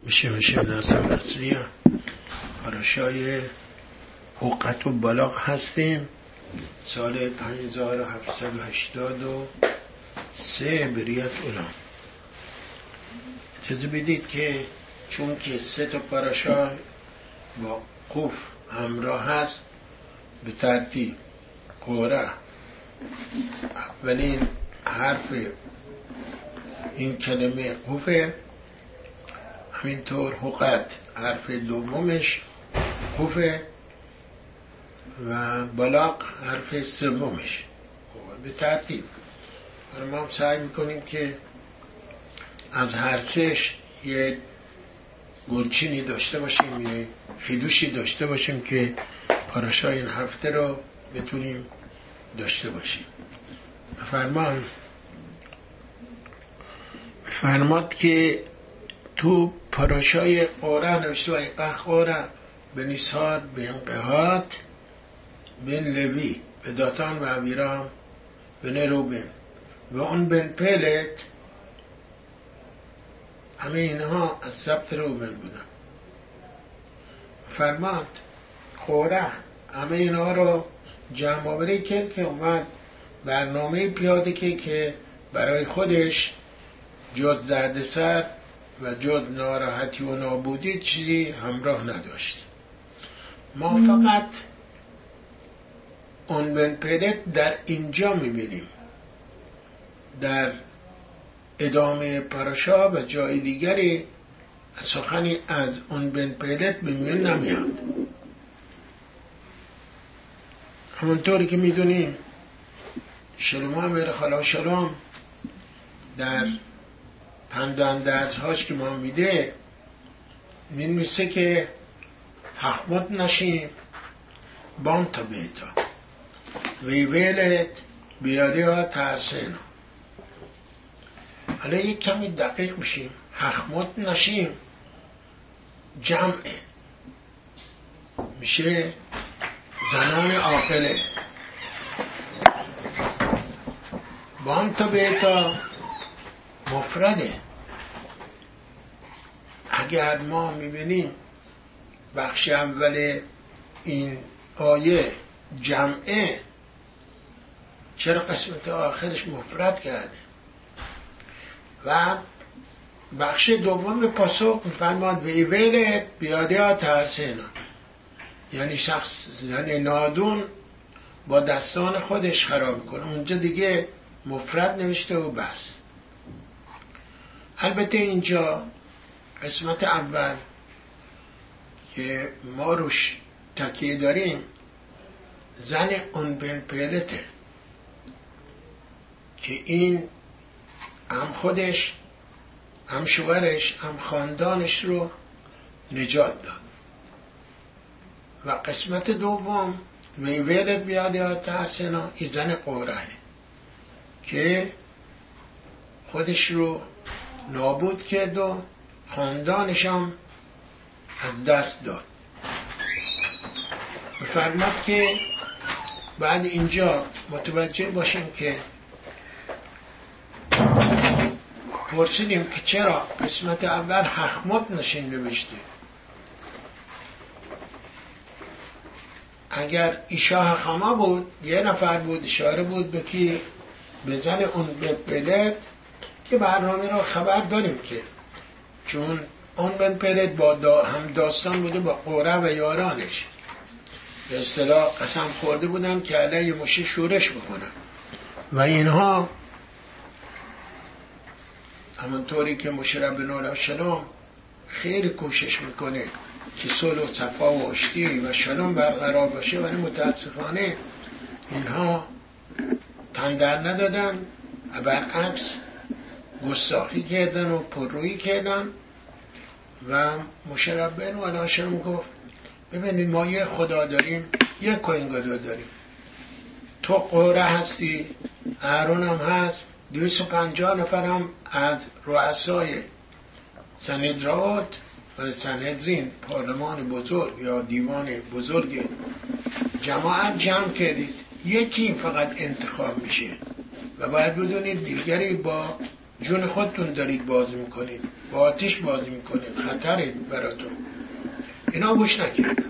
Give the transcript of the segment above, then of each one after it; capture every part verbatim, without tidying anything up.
میشه میشه نصر اصلیه پاراشای حقت و بلاغ هستیم. سال پنج هزار و هفتصد و هشتاد و سه بریت اولام. اجازه بدید که چون که سه تا پاراشا با قوف همراه هست به ترتیب قوره اولین حرف این کلمه قوفه، همینطور حقت حرف دومش قوفه و بلاغ حرف سومش به ترتیب. ما هم سعی میکنیم که از هر سهش یه گلچینی داشته باشیم، یه خیدوشی داشته باشیم که پاراشای این هفته رو بتونیم داشته باشیم. فرمان فرماد که تو پاراشای قوره نوشته و ایقه قوره به نیسار به انقهات بن لوی به داتان و اویرام به نروبن و اون بن پلت، همه اینها از سبت روبن بودن. فرماد قوره همه اینها رو جمع آوری کرد که اومد برنامه پیاده که که برای خودش جز زرد سر و جز ناراحتی و نابودی چیزی همراه نداشت. ما فقط اون بن پلت در اینجا میبینیم، در ادامه پاراشا و جای دیگری سخنی از اون بن پلت به میون نمیاد. همونطوری که میدونیم شلوم امیر خلا شلوم در پنداندرزهاش که ما میده مینویسه که حقمت نشیم بان تا بیتا وی ویلت بیاده ها ترسینا. حالا یک کمی دقیق میشیم. حقمت نشیم جمعه میشه زنان عاقله. بان تا بیتا مفرده. اگر ما میبینیم بخش اول این آیه جمعه، چرا قسمت آخرش مفرد کرده؟ و بخش دوم به پاسخ میفرماد به ایویلت بیاده ها ترسینا، یعنی شخص زن نادون با دستان خودش خراب کنه. اونجا دیگه مفرد نوشته و بس. البته اینجا قسمت اول که ما روش تکیه داریم زن اون بن پلته که این هم خودش هم شوهرش هم خاندانش رو نجات داد. و قسمت دوم ویلت بیاده ترسینا، این زن قوره که خودش رو نابود کرد و خاندانش هم از دست داد. فرماد که بعد اینجا متوجه باشیم که پرسیدیم که چرا قسمت اول حقمت نشین نوشته. اگر ایشا حقما بود یه نفر بود، اشاره بود به کی؟ به زن اون بن که برنامه را خبر داریم که چون اون بن پلت با دا هم داستان بوده با قوره و یارانش، به اصطلاح قسم خورده بودن که علیه موشه شورش بکنن و اینها همونطوری که موشه ربنا علیه السلام خیلی کوشش میکنه که صلح و صفا و آشتی و شلم برقرار باشه، ولی متاسفانه اینها تندر ندادن و برعکس گستاخی کردن و پررویی کردن. و موشه ربنا علیه السلام گفت ببینید ما یه خدا داریم، یه کوهنگدار داریم، تو قوره هستی، هارون هم هست، دویست و پنجاه نفر هم از رؤسای سنهدرات و سنهدرین، پارلمان بزرگ یا دیوان بزرگ جماعت جمع کردید، یکی فقط انتخاب میشه و باید بدونید دیگری با جون خودتون دارید بازی میکنید، با آتیش بازی میکنید، خطره براتون. اینا گوش نکردن.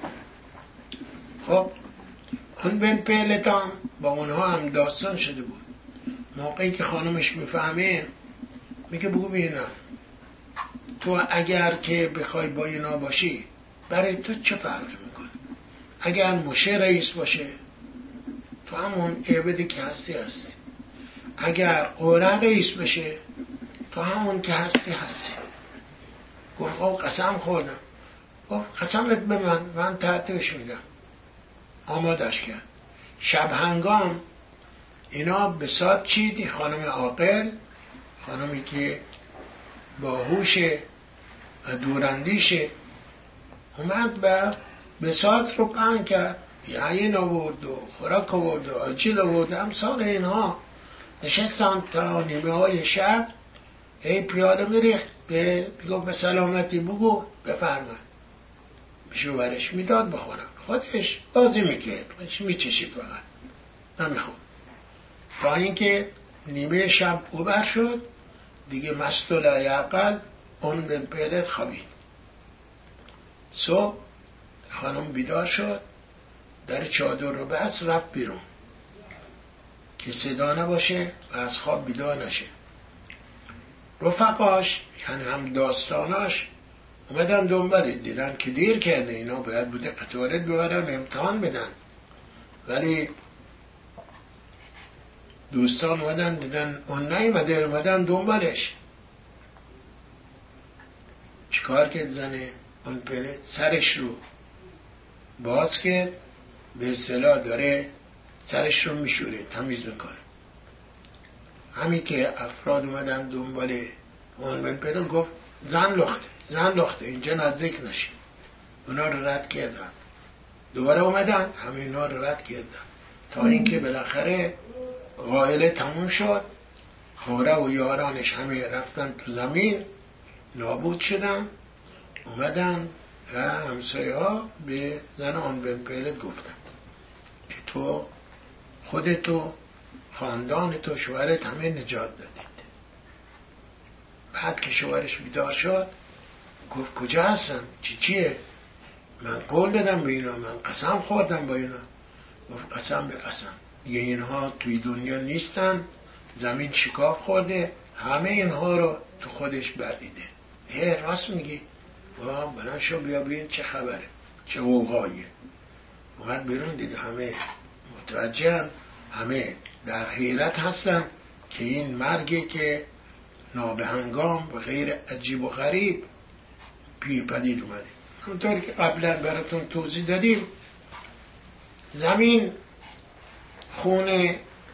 خب اون بن پلتام با اونها هم داستان شده بود. موقعی که خانمش میفهمه میگه بگو ببینم تو اگر که بخوای با اینا باشی برای تو چه فرقی میکنه؟ اگر مشه رئیس باشه تو همون عبدی که هستی هستی، اگر قوره رئیس بشه تو همون که هستی هستی. گفت آه قسم خوردم. گفت قسمت به من، من ترتیبش میدم. آمادش کرد. شب هنگام اینا بساط چید. خانم عاقل، خانمی که باهوشه و دوراندیشه، اومد و بساط رو پهن کرد. یعین آورد و خوراک آورد و آجیل آورد. امثال اینها نشستن تا نیمه های شب. ای پیاله میریخت به بگو به سلامتی بگو بفرمایید. شوهرش میداد بخورم، خودش بازی میکرد، خودش میچشید فقط نمیخورد. تا اینکه نیمه شب اوبر شد دیگه مست و لایعقل اون بن پلت خوابید. صبح خانم بیدار شد، در چادر رو بست رفت بیرون که صدا نباشه و از خواب بیدار نشه. رفقاش یعنی هم داستاناش اومدن دنباله، دیدن که دیر کرده، اینا باید بوده قطارت ببرن امتحان بدن، ولی دوستان اومدن دیدن اون نیومده، اومدن دنبالش. چیکار کرد زنه اون پله؟ سرش رو باز کرد، به اصطلاح داره سرش رو میشوره، تمیز میکنه. همین که افراد اومدن دنبال اون پله گفت زن لخته، زن لخته، اینجا نزدیک نشین. اونا رو رد کردن. دوباره اومدن همه اینا رو رد کردن تا اینکه بالاخره قائله تموم شد. خوره و یارانش همه رفتن تو زمین، نابود شدن. اومدن و همسایه ها به زن آن بن پلت گفتن که تو خودتو، خاندان تو، شوهرت همه نجات دادید. بعد که شوهرش بیدار شد گفت کجا هستن؟ چی چیه؟ من قول دادم به اینا، من قسم خوردم با اینا. گفت قسم به قسم دیگه اینها توی دنیا نیستن، زمین شکاف خورده، همه اینها رو تو خودش بردیده. هی راست میگی؟ واه بلند شو بیا ببین چه خبره، چه غوغاییه. اومد بیرون دید همه متوجهن، همه در حیرت هستن که این مرگی که نابهنگام و غیر عجیب و غریب پی پدید اومده. همونطوری که قبلا براتون توضیح دادیم، زمین خون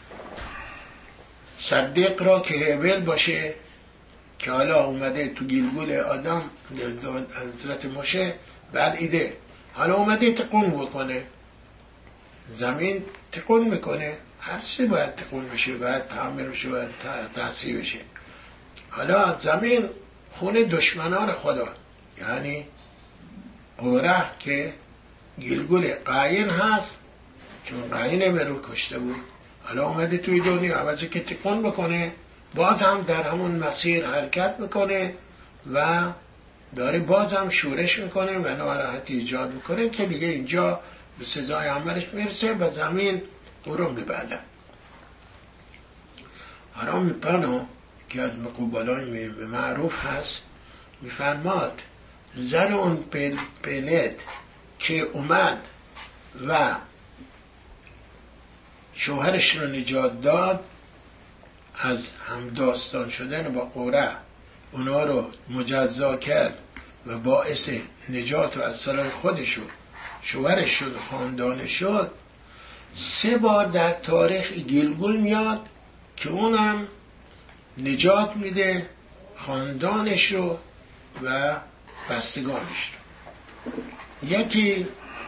صدیق را که هبل باشه که حالا اومده تو گیلگول آدم حضرت موشه بلعیده، حالا اومده تقون بکنه، زمین تقون میکنه، هر چی باید تقون بشه، باید تعمیر بشه، باید تحصیل بشه. حالا زمین خون دشمنان خدا، یعنی قوره که گیلگول قاین هست، چون قاین به رو کشته بود، حالا اومده توی دنیا عوضی که تکون بکنه باز هم در همون مسیر حرکت میکنه و داره باز هم شورش میکنه و ناراحتی ایجاد میکنه که دیگه اینجا به سزای عملش میرسه و زمین او رو میبلد. حرامی پنو که از مقوبالای معروف هست میفرماد زن اون پلت که اومد و شوهرش رو نجات داد، از همداستان شدن با قوره اونا رو مجزا کرد و باعث نجات و از سرای خودش و شوهرش شد و خاندانش شد. سه بار در تاریخ گیلگول میاد که اونم نجات میده خاندانش رو و بستگانش رو. یکی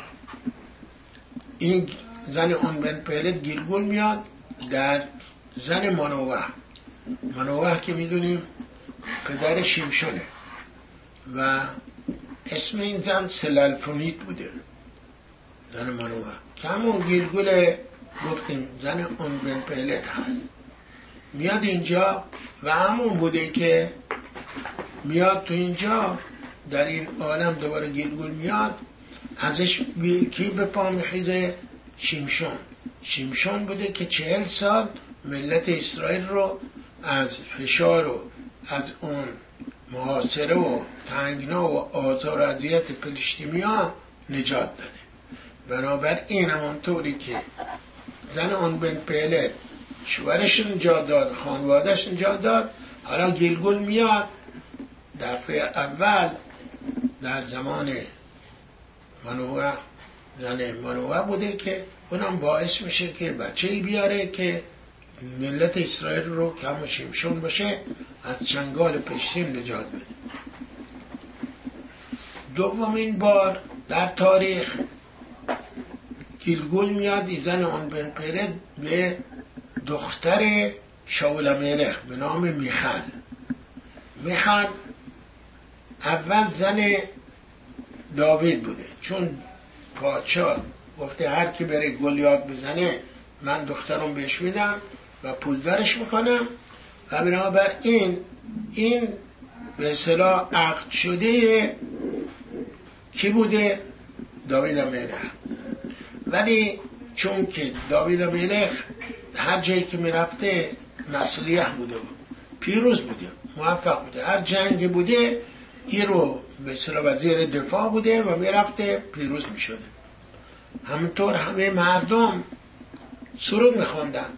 این زن اون بن پلت گیلگول میاد در زن منوه. منوه که میدونیم پدر شیمشونه و اسم این زن سلالفونیت بوده، زن منوه که همون گیلگول گفتیم زن اون بن پلت هست. میاد اینجا و همون بوده که میاد تو اینجا در این عالم دوباره گیلگول میاد، ازش کی به پا میخیزه؟ شیمشون. شیمشون بوده که چهل سال ملت اسرائیل رو از فشار و از اون محاصره و تنگنا و آزار و اذیت فلسطینی‌ها نجات داده. بنابراین همونطوری که زن اون بن پلت شوهرش نجات داد، خانوادهش نجات داد، حالا گیلگول میاد. دفعه اول در زمان منوع زن منوع بوده که اونم باعث میشه که بچه‌ای بیاره که ملت اسرائیل رو که همه شیمشون باشه از چنگال فلسطین نجات بده. دومین بار در تاریخ گیلگول میاد زن اون بن پلت به دختر شاول ملخ به نام میخال. میخال اول زن داوید بوده، چون پادشاه گفته هر کی بره گلیات بزنه من دخترم بهش میدم و پولدارش میکنم، و بنابراین این به اصطلاح عقد شده کی بوده؟ داوید ملخ. ولی چون که داوید ملخ هر جایی که میرفته مصلیح بوده و پیروز بوده، موفق بوده، هر جنگ بوده این رو به اصطلاح وزیر دفاع بوده و میرفته پیروز میشده. همینطور همه مردم سرود میخوندن،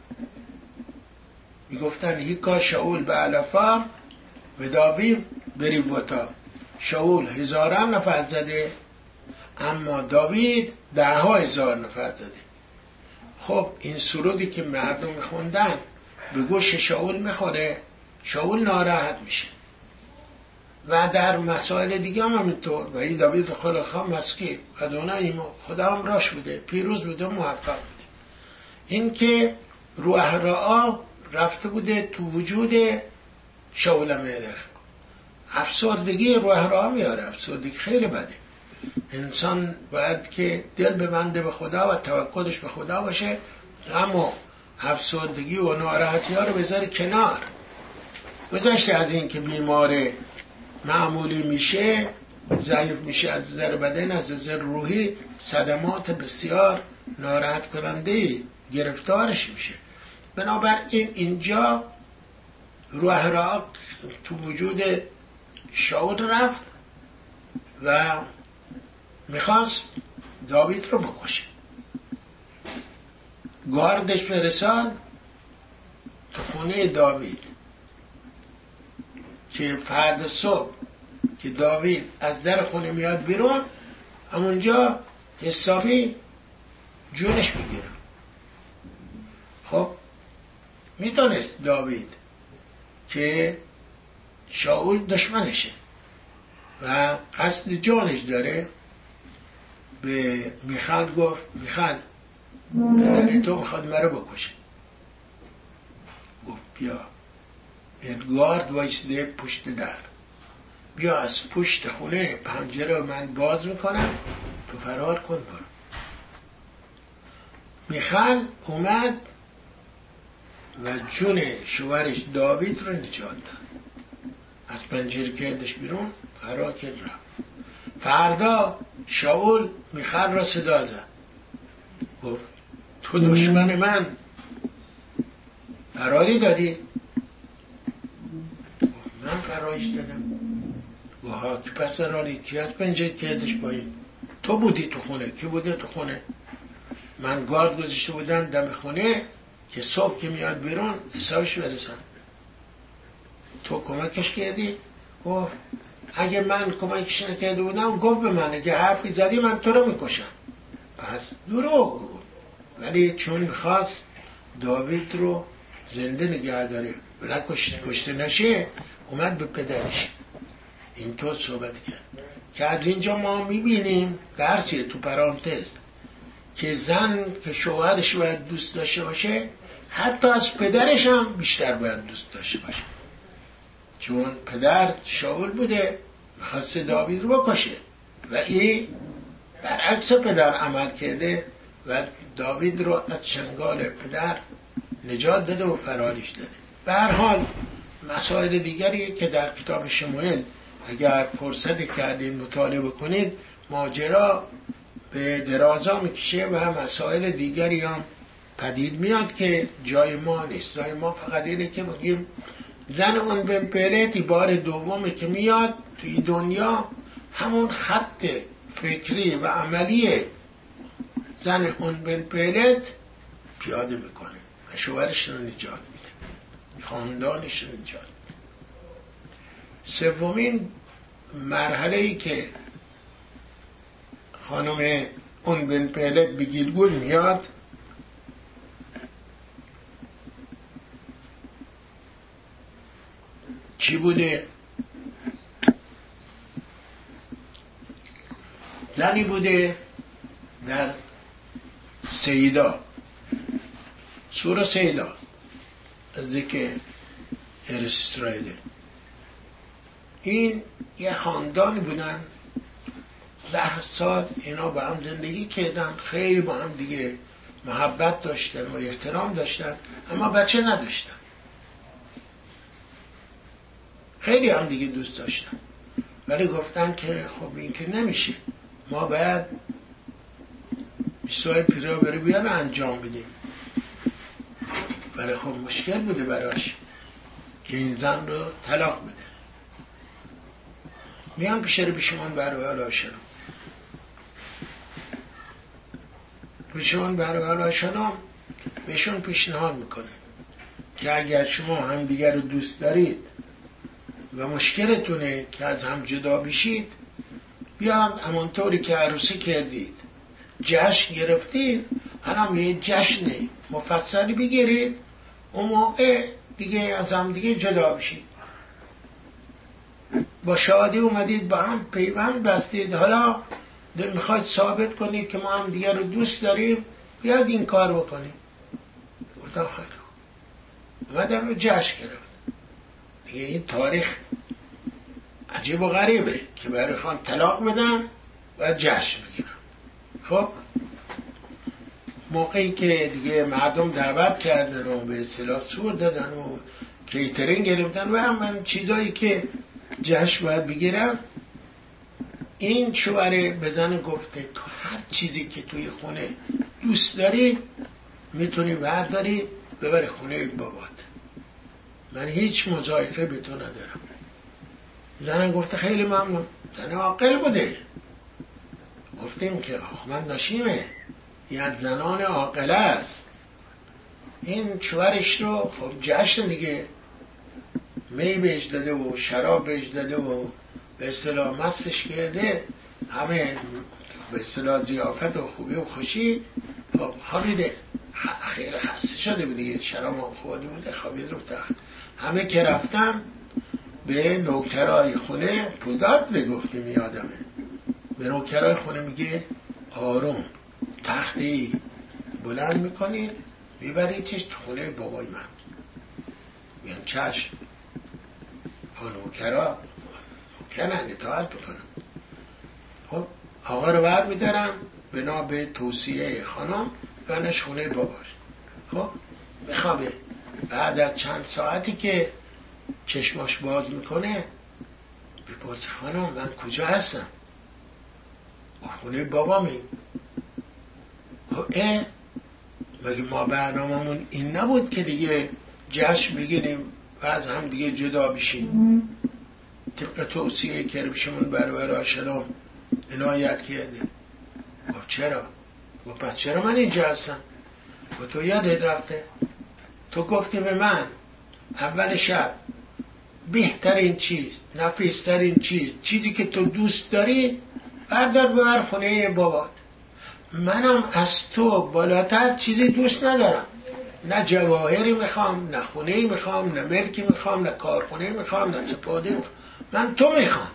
میگفتن هیکا شاول به علفا و داوید بریبوتا. شاول هزاران نفر زده اما داوید ده ها هزار نفر زده. خب این سرودی که مردم میخوندن به گوش شاول میخوره، شاول ناراحت میشه. و در مسائل دیگه هم همینطور. و این داوید خلقها مسکی و دونه ایمو خدا هم راش بوده، پیروز بوده، موفق بوده. این که روح رعا رفته بوده تو وجود شاول ملخ. افسردگی روح رعا میاره، افسردگی خیلی بده. انسان باید که دل ببنده به خدا و توکلش به خدا باشه، اما افسردگی و ناراحتی ها رو بذاره کنار. گذشته از این که بیمار معمولی میشه، ضعیف میشه از نظر بدن، از نظر روحی صدمات بسیار ناراحت کننده گرفتارش میشه. بنابراین اینجا روح را تو وجود شاول رفت و میخواست داوید رو بکشه. گاردش فرستاد تو خونه داوید که فردا صبح که داوید از در خونه میاد بیرون، همونجا حسابی جونش میگیره. خب میدونست داوید که شاول دشمنشه و قصد جانش داره. به میخال گفت میخال پدر تو میخواد مرا بکشه. گفت بیا، ادگارد وایسده پشت در، بیا از پشت خونه پنجره رو من باز میکنم، تو فرار کن برو. میخال اومد و جون شوهرش داوید رو نجات داد. از پنجره کردش بیرون، فرار کرد رفت. فردا شاول میخال را صدا زد، گفت تو دشمن من فراری دادی؟ من فرارش دادم. گوها کی پس فراری؟ کی از پنجره کردش پایین؟ تو بودی تو خونه. کی بوده تو خونه؟ من گارد گذاشته بودم دم خونه که صبح که میاد بیرون حسابش برسن. تو کمکش کردی؟ گفت اگه من کمکش نکرده بودم گفت به من اگه حرفی زدی من تو رو میکشم. پس دروغ گفت. ولی چون میخواست داوید رو زنده نگه داره و نکشته کشته نشه، اومد به پدرش اینطور صحبت کرد که از اینجا ما میبینیم درسیه تو پرانتز که زن که شوهرش باید دوست داشته باشه، حتی از پدرش هم بیشتر باید دوست داشته باشه. چون پدر شاول بوده میخواست داوید رو بکشه و این برعکس پدر عمل کرده و داوید رو از چنگال پدر نجات داده و فراریش داده. به هر حال مسائل دیگری که در کتاب شموئیل اگر فرصت کردید مطالعه بکنید ماجرا به درازا میکشه و مسائل دیگری هم پدید میاد که جای ما نیست. جای ما فقط اینه که بگیم زن اون بن پلت بار دومه که میاد توی دنیا همون خط فکری و عملی زن اون بن پلت پیاده میکنه و شوهرش رو نجات میده، خاندانش رو نجات میده. سومین مرحله ای که خانم اون بن پلت به گیلگول میاد چی بوده؟ زنی بوده در سیدا، سور سیدا از دیگه ارسرائیله. این یه خاندانی بودن، ده سال اینا با هم زندگی کردن، خیلی با هم دیگه محبت داشتن و احترام داشتن، اما بچه نداشتن. خیلی هم دیگه دوست داشتن، ولی گفتن که خب این که نمیشه، ما باید بیسای پیرا بره بیان انجام بدیم. ولی خب مشکل بوده براش که این زن رو طلاق بده. میان پیش رو بیشمان برای حالا شنم بیشمان برای حالا شنم بهشون پیشنهاد میکنه که اگر شما هم دیگر رو دوست دارید و مشکلتونه که از هم جدا بشید، بیان همونطوری که عروسی کردید جشن گرفتید، هم یه جشن مفصلی بگیرید، اون موقع دیگه از هم دیگه جدا بشید. با شادی اومدید با هم پیوند بستید، حالا میخواید ثابت کنید که ما هم دیگه رو دوست داریم، بیاد این کار بکنید. گفتم خیلی اومدم رو جشن گرفت. دیگه این تاریخ عجیب و غریبه که برای خان طلاق بدن و جشن بگیرن. خب موقعی که دیگه مردم دعوت کردن و به اصطلاح سور دادن و کیترینگ گرفتن و هم چیزایی که جشن باید بگیرن، این شوهر به زن گفته تو هر چیزی که توی خونه دوست داری میتونی برداری ببری خونه بابات، من هیچ مضایقه به تو ندارم. زن گفته خیلی ممنون. زن عاقل بوده. گفتیم که من نشیمه یه از زنان عاقله است. این شوهرش رو خب جشن دیگه می بهش داده و شراب بهش داده و به اصطلاح مستش کرده، همه به اصطلاح ضیافت و خوبی و خوشی. خب خوابیده، خیلی خسته شده بود دیگه، شراب هم خورده بوده، خوابید رو تخت. همه که رفتن به نوکرای خونه پول داد بگفتیم یادمه، به نوکرای خونه میگه آروم تختی بلند میکنید میبریدش تو خونه بابای من. میگن چشم. ها نوکرا نوکرن اطاعت بکنم. خب آقا رو بر میدارم بنا به توصیه خانم برنش خونه باباش. خب میخوابه. بعد از چند ساعتی که چشماش باز میکنه بپرسه خانم من کجا هستم؟ خونه بابا می. خب اه مگه ما برناممون این نبود که دیگه جشن بگیریم و از هم دیگه جدا بشیم طبق توصیه کربشمون برای راشلام عنایت کرده؟ گفت چرا؟ گفت پس چرا من اینجا هستم؟ گفت تو یادت رفته؟ تو گفتی به من اول شب بهترین چیز، نفیسترین چیز، چیزی که تو دوست داری بردار ببر خونه بابات. منم از تو بالاتر چیزی دوست ندارم، نه جواهری میخوام، نه خونه میخوام، نه ملکی میخوام، نه کارخونه میخوام، نه سپاده میخوام، من تو میخوام.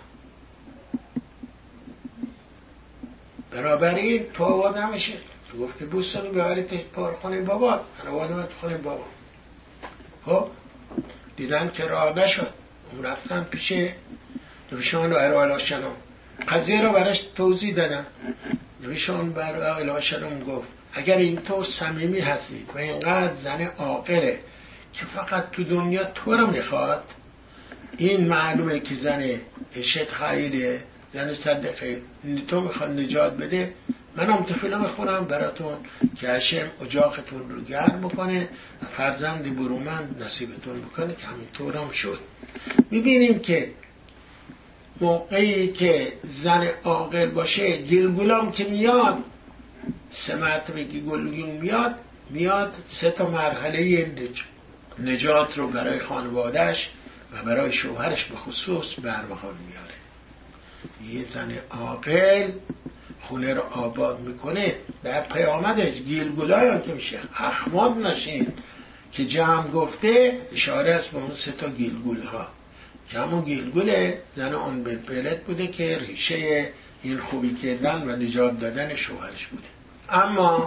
بنابراین تو آوردمشه. تو گفت که بوستانی ببرید خونه بابات، من آوردم خونه بابا. خب دیدن که راه نشد، اون رفتن پیش نویشان و ارائلاشنم قضیه رو براش توضیح دادن. نویشان بر ارائلاشنم گفت اگر این تو صمیمی هستید و اینقدر زن عاقله که فقط تو دنیا تو رو میخواد، این معلومه که زن اشت خیلی زن صدقه تو میخواد نجات بده، منم تفیلا میخونم براتون که هشم اجاقتون رو گرم بکنه، فرزند برومند نصیبتون بکنه، که همینطور هم شد. میبینیم که موقعی که زن عاقل باشه، گلگولام که میاد سه مرتبه که گلگول میاد میاد سه تا مرحله نجات رو برای خانوادهش و برای شوهرش به خصوص برمهان میاره. یه زن عاقل خونه رو آباد میکنه، در پیامدش گلگولای هم که میشه اخماد نشین که جمع گفته اشاره است به اون سه تا گلگول ها که همون گلگول زن آن بلد بوده که ریشه این خوبی کردن و نجات دادن شوهرش بوده. اما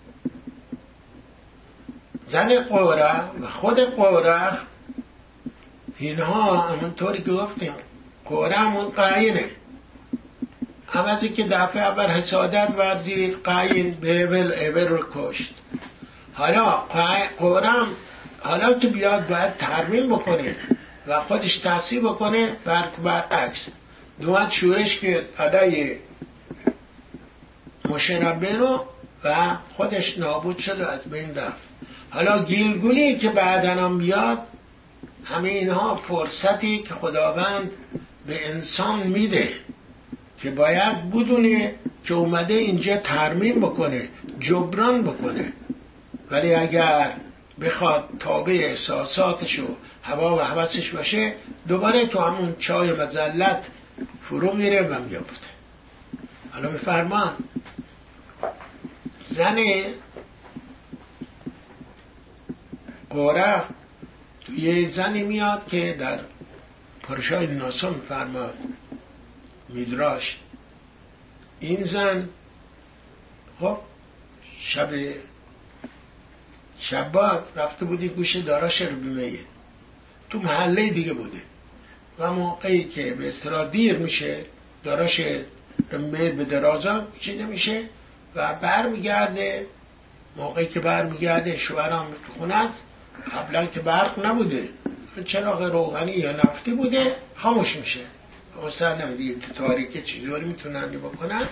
زن قوره و خود قوره اینها همونطوری که گفتیم قوره همون قاینه، عوضی که دفعه اول حسادت ورزید قاین به اول اول رو کشت. حالا قورم حالا که بیاد باید ترمیم بکنه و خودش تحصیل بکنه، بر برعکس دومت شورش که علیه مشنبه رو و خودش نابود شد و از بین رفت. حالا گیلگولی که بعدن هم بیاد، همه اینها فرصتی که خداوند به انسان میده که باید بدونه که اومده اینجا ترمیم بکنه، جبران بکنه. ولی اگر بخواد تابع احساساتش و هوا و هوسش باشه، دوباره تو همون چای مذلت فرو میره و میافته. حالا بفرمان زن قوره یه زنی میاد که در پارشای ناسا میفرماد میدراش، این زن خب شب شبات رفته بودی گوش داراش رو بیمهیه تو محله دیگه بوده و موقعی که به اصطلاح دیر میشه داراش رو به درازا چیده میشه و بر میگرده. موقعی که بر میگرده شوهرم تو خونه است، قبلا که برق نبوده، چراغ روغنی یا نفتی بوده، خاموش میشه. اصلا نمیدید تو تاریکی چیزوری میتونن بکنن.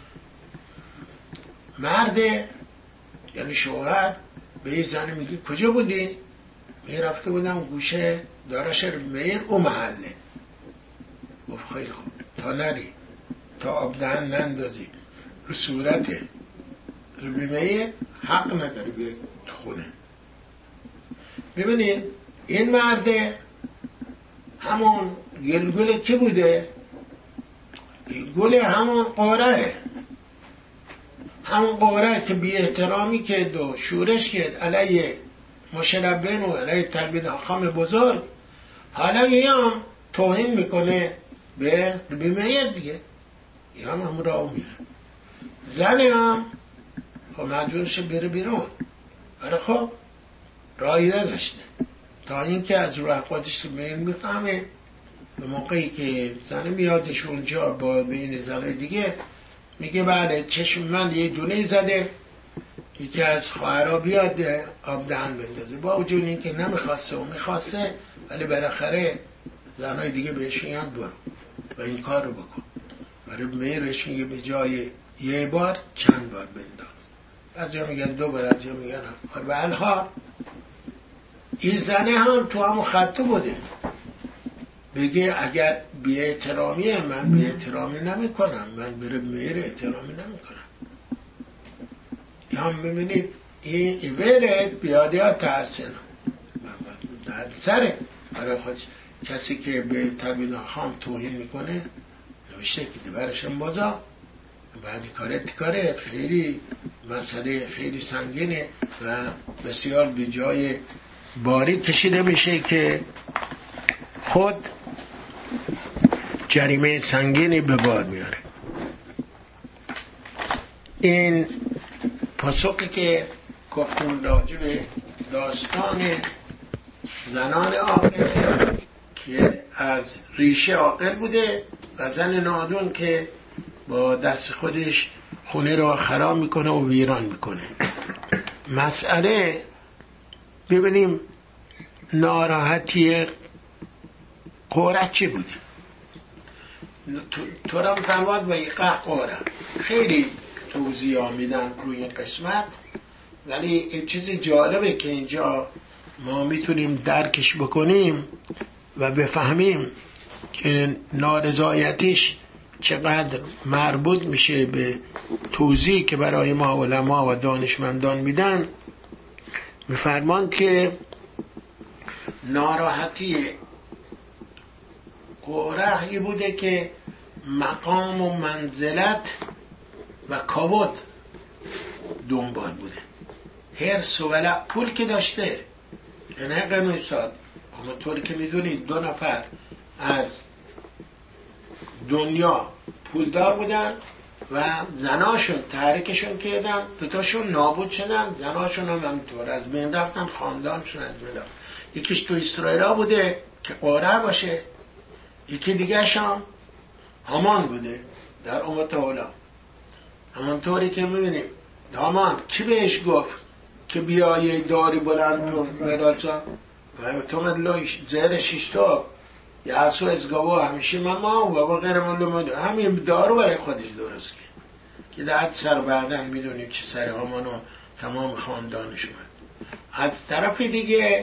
مرد یعنی شوهر به یه زن میگه کجا بودی؟ میگه رفته بودم گوشه دارش رو بمیر او محله. گفت خیلی خوب، تا نری تا آب دهن نندازی رو صورت رو بمیر حق نداری بیای تو خونه. ببینید این مرد همون گلگل کی بوده؟ گل همون قوره، همون قوره که بی احترامی که دو شورش کرد علیه مشربین و علیه تربیت خام بزرگ، حالا یه هم توهین میکنه به بیمیت دیگه، یه هم همون راه میره. زن هم خب مجبورش بره بیرون، ولی خب راهی نداشته تا اینکه از روح خودش رو میل میفهمه. به موقعی که زن میادش اونجا با بین زن دیگه میگه بله چشم من یه دونه زده، یکی از خواهرها بیاد آب دهن بندازه. با وجود این که نمیخواسته و میخواسته، ولی بالاخره زنهای دیگه بهش میگن برو و این کار رو بکن. برای میرش میگه به جای یه بار چند بار بنداز. از جا میگن دو بار، از جا میگن هفت بار. به الها این زنه هم تو همون خطه بوده، بگه اگر بی احترامیه من بی احترامی نمی کنم، من بره میر احترامی نمی کنم. یا هم ببینید این ایورد بیاده ها ترسن درد سره برای خودش. کسی که به تربیت خام توهین میکنه نوشته که دبرشم بازا بعدی کارت کاره خیلی مسئله خیلی سنگینه و بسیار به جای باری کشیده میشه که خود جریمه سنگینی به بار میاره. این پاسخی که گفتیم راجع به داستان زنان عاقل که از ریشه عاقل بوده و زن نادون که با دست خودش خونه را خراب میکنه و ویران میکنه. مسئله ببینیم ناراحتی قورة چی بوده؟ تو را فرماد و یقع قورة. خیلی توضیح میدن روی این قسمت، ولی این چیز جالبه که اینجا ما میتونیم درکش بکنیم و بفهمیم که نارضایتیش چقدر مربوط میشه به توضیح که برای ما علما و دانشمندان میدن. میفرمان که ناراحتی قورهی بوده که مقام و منزلت و کبود دنبال بوده. حرص و ولع، پول که داشته، یعنی قانون ساد، اما طوری که میدونید دو نفر از دنیا پولدار بودن و زناشون تحریکشون کردن، دوتاشون نابود شدن، زناشون هم همینطور از بین رفتن، خاندانشون از بین رفتن. یکیش تو اسرائیل بوده که قوره باشه، یکی دیگه شام هامان بوده در امت اولا. همانطوری که میبینیم هامان کی بهش گفت که بیایی داری بلند کن برازا و تو مدلوش زیر شیشتا یا اصو از گواه همیشه ماما و بابا غیر من لومده همین دارو برای خودش درست کرد که در سر بعدن میدونیم چه سر هامان و تمام خاندانش اومد. از طرف دیگه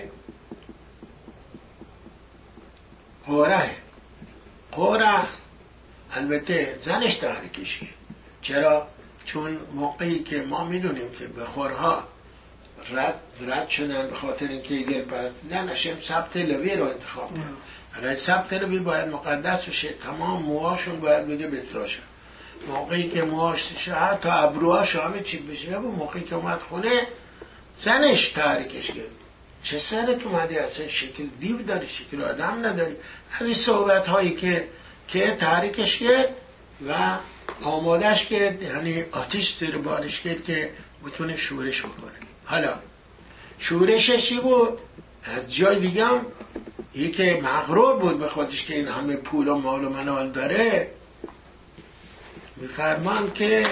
قوره قوره البته زنش تحریکش کرد. چرا؟ چون موقعی که ما میدونیم که بخورها رد رد شدن به خاطر اینکه ایگل پرستیدن، هشم سبت لوی رو انتخاب کرد. برای سبت لوی باید مقدس بشه، تمام موهاشون باید بده بتراشه. موقعی که موهاش شد تا ابروهاش همه چی بشه، و موقعی که اومد خونه زنش تحریکش کرد. چه سرت اومده؟ اصلا شکل دیو داری، شکل آدم نداری. از این صحبت هایی که که تحریکش کرد و آمادش کرد، یعنی آتیش زیر بالش کرد که بتونه شورش بکنه. حالا شورشش چی بود؟ از جای دیگه هم یکی مغرور بود به خودش که این همه پول و مال و منال داره، میفرمان که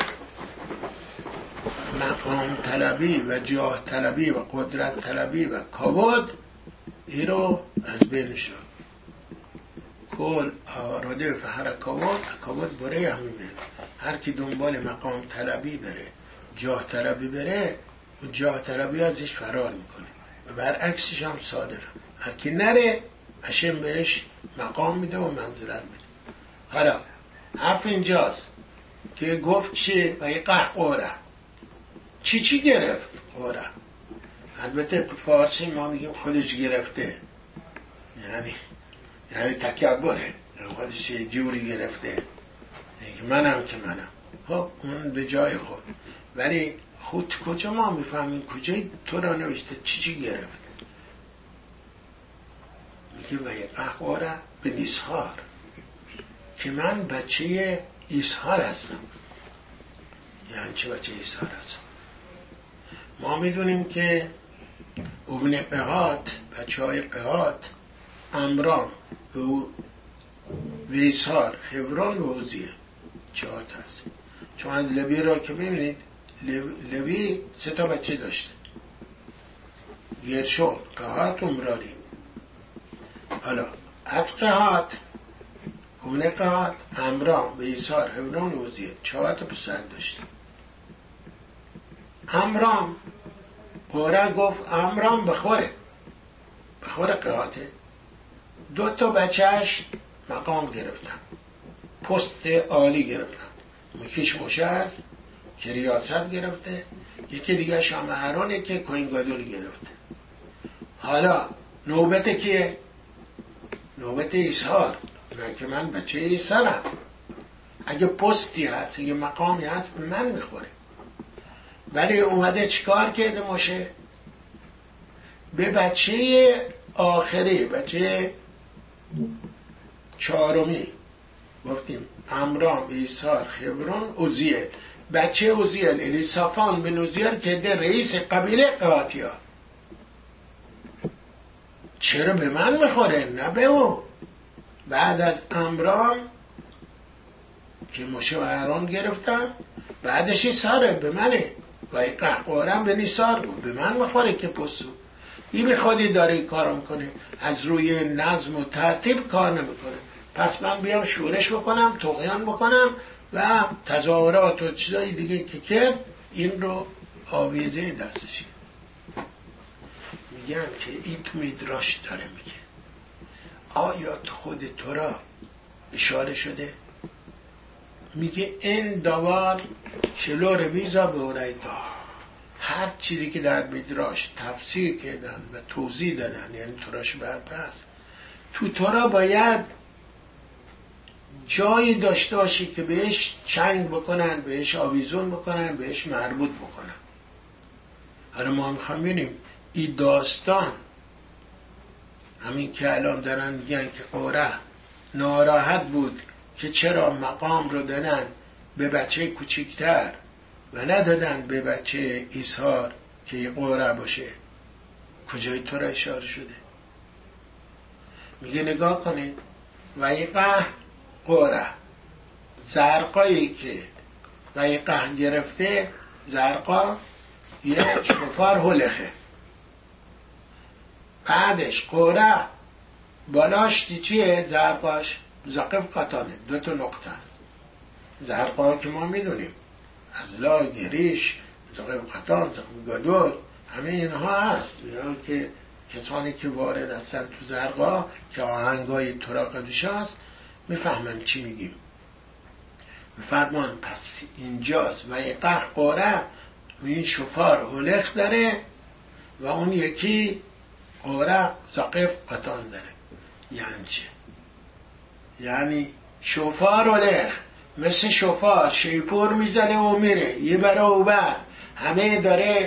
مقام طلبی و جاه طلبی و قدرت طلبی و کبود این رو از بین شد. کل آراده فهر کبود کبود بره همینه. هر کی دنبال مقام طلبی بره، جاه طلبی بره، جاه طلبی ازش فرار میکنه و برعکسش هم صادره. هر کی نره هشم بهش مقام میده و منزلت میده. حالا حرف اینجاست که گفت چه و یه قهقوره چی چی گرفت قوره. البته تو فارسی ما میگیم خودش گرفته، یعنی یعنی تکبره، خودش یه جوری گرفته که منم که منم. خب اون به جای خود، ولی خود کجا ما میفهمیم کجای تو را نوشته چی چی گرفت؟ میگه و یه قهقوره به نیسهار که من بچه ایسهار هستم. یعنی چه بچه ایسهار هستم؟ ما میدونیم که ابن قهات، بچه های قهات، امرام و ویسار، خبران و اوزیه چهات هست. چون از لوی را که ببینید لوی سه تا بچه داشته، گرشون، قهات و مراری. حالا از قهات ابن قهات، امرام، ویسار، خبران و اوزیه چهات پسر داشته. امرام قوره گفت امرام بخوره بخوره قهاته. دو تا بچهش مقام گرفتن، پست عالی گرفتن. یکیش موشه هست که ریاست گرفته، یکی دیگه شامهرانه که کوینگادولی گرفته. حالا نوبت کیه؟ نوبت ایسهار. من که من بچه ایسهارم، اگه پستی هست اگه مقامی هست به من میخوره. ولی اومده چیکار کرده موشه؟ به بچه آخری، بچه چهارمی گفتیم امرام، ایسار، خبرون، اوزیل. بچه اوزیل الیسافان بن اوزیل که ده رئیس قبیله قهاتیا. چرا به من میخوره؟ نه به او. بعد از امرام که موشه و اهرام گرفتم، بعدش ایساره به منه و قهقورم به نیسار بود، به من میخوره که پسو. این به خودی داره این کار میکنه، از روی نظم و ترتیب کار نمیکنه. پس من بیام شورش بکنم، طغیان بکنم و تظاهرات و چیزای دیگه که کرد این رو آویزه دستشی. میگم که این تو میدراش داره میگه آیا تو خود تو را اشاره شده؟ میگه این دوار شلو رویزا به اوریتا، هر چیزی که در میدراش تفسیر کردن و توضیح دادن یعنی توراش برپس تو تورا باید جایی داشته باشی که بهش چنگ بکنن، بهش آویزون بکنن، بهش مربوط بکنن. حالا ما میخوام ببینیم این داستان همین که الان دارن میگن که قوره ناراحت بود که چرا مقام رو دادن به بچه کوچیکتر و ندادن به بچه ایسار که یه قوره باشه، کجای تو را اشاره شده؟ میگه نگاه کنید ویقه قوره، زرقایی که ویقه گرفته، زرقا یه شفار هلخه، بعدش قوره بالاش دی چیه؟ زرقاش زقف قطانه، دو تا نقطه هست. زرقا که ما میدونیم ازلا، گریش، زقف قطان، زقف گدود، همه اینها هست اینا که کسانی که وارد هستن تو زرقا که آهنگای تورا قدوش هست میفهمن چی میگیم. میفرمان پس اینجاست و یه قه قوره و این شفار هلخ داره و اون یکی قوره زقف قطان داره. یعنی چه؟ یعنی شفار هلخ مثل شفار شیپور میزنه و میره یه برا و بر همه داره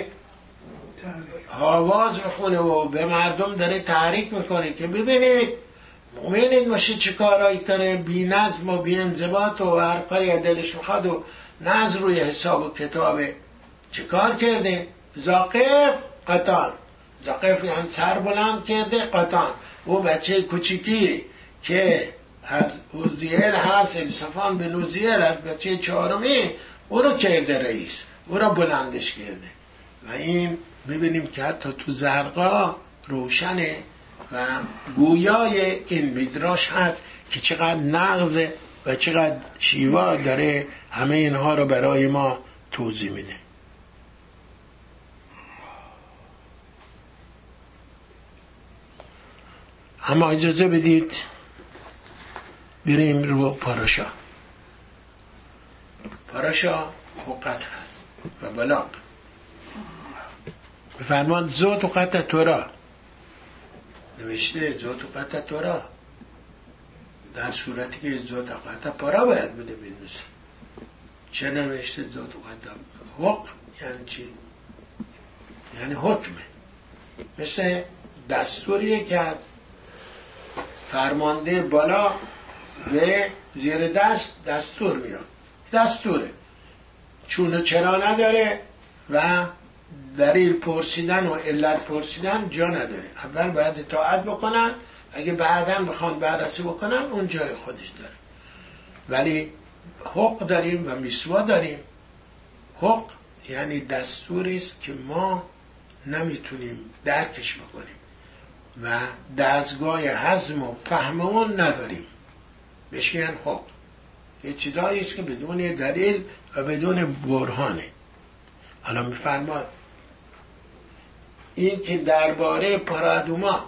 آواز میخونه و به مردم داره تحریک میکنه که ببینید مؤمنین باشه چه کارایی کنه، بی نظم و بی انضباط و هر کاری دلش میخواد و نه روی حساب و کتابه. چه کار کرده؟ زاقف قطان، زاقف یعنی سر بلند کرده، قطان او بچه کوچیکی که از اوزیل هست، الصفان بن اوزیل از بچه چهارمی او رو کرده رئیس، او رو بلندش کرده. و این میبینیم که حتی تو زرقا روشنه و گویای این میدراش هست که چقدر نغزه و چقدر شیوا داره همه اینها رو برای ما توضیح میده. اما اجازه بدید بریم رو پاراشا. پاراشا حقیقت هست و بلاغ. بفرمان زود و قطع تورا نوشته، زود و قطع تورا در صورتی که زود و قطع پارا باید بده بینوسه. چه نوشته زود و قطع حق؟ یعنی چی؟ یعنی حکمه، مثل دستوریه که فرمانده بالا به زیر دست دستور میاد، دستوره، چون و چرا نداره و دلیل پرسیدن و علت پرسیدن جا نداره. اول باید اطاعت بکنن، اگه بعداً بخوان بررسی بکنن اون جای خودش داره. ولی حق داریم و میسوا داریم. حق یعنی دستوری است که ما نمیتونیم درکش بکنیم و دستگاه هضم و فهم اون نداریم، بهش میگن حق. یه چیزایی است که بدون دلیل و بدون برهانه. حالا میفرماد این که درباره پارادوما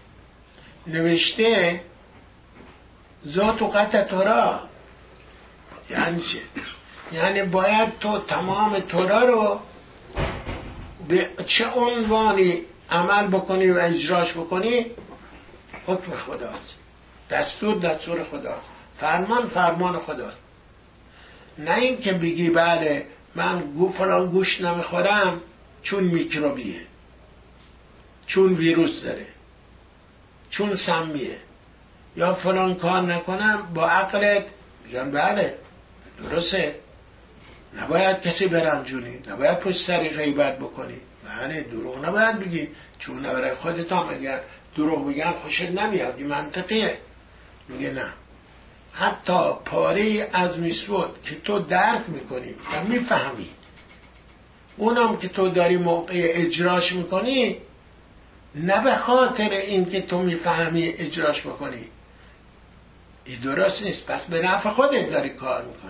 نوشته ذات و قطع تورا یعنی چه؟ یعنی باید تو تمام تورا رو به چه عنوانی عمل بکنی و اجراش بکنی. حکم خداست، دستور دستور خداست، فرمان فرمان خداست. نه این که بگی بله من گو فلان گوش نمیخورم چون میکروبیه، چون ویروس داره، چون سمیه، یا فلان کار نکنم با عقلت بگم بله درسته، نباید کسی برنجونی، نباید پشت سری غیبت بکنی، بله دروغ نباید بگی، چون برای خودت هم اگر دروغ بگن خوشت نمیاد، این منطقیه. میگه نه، حتی پاره از میسود که تو درک میکنی و میفهمی، اونم که تو داری موقع اجراش میکنی نه به خاطر اینکه تو میفهمی اجراش بکنی. این درست نیست. پس به نفع خودت داری کار میکنی.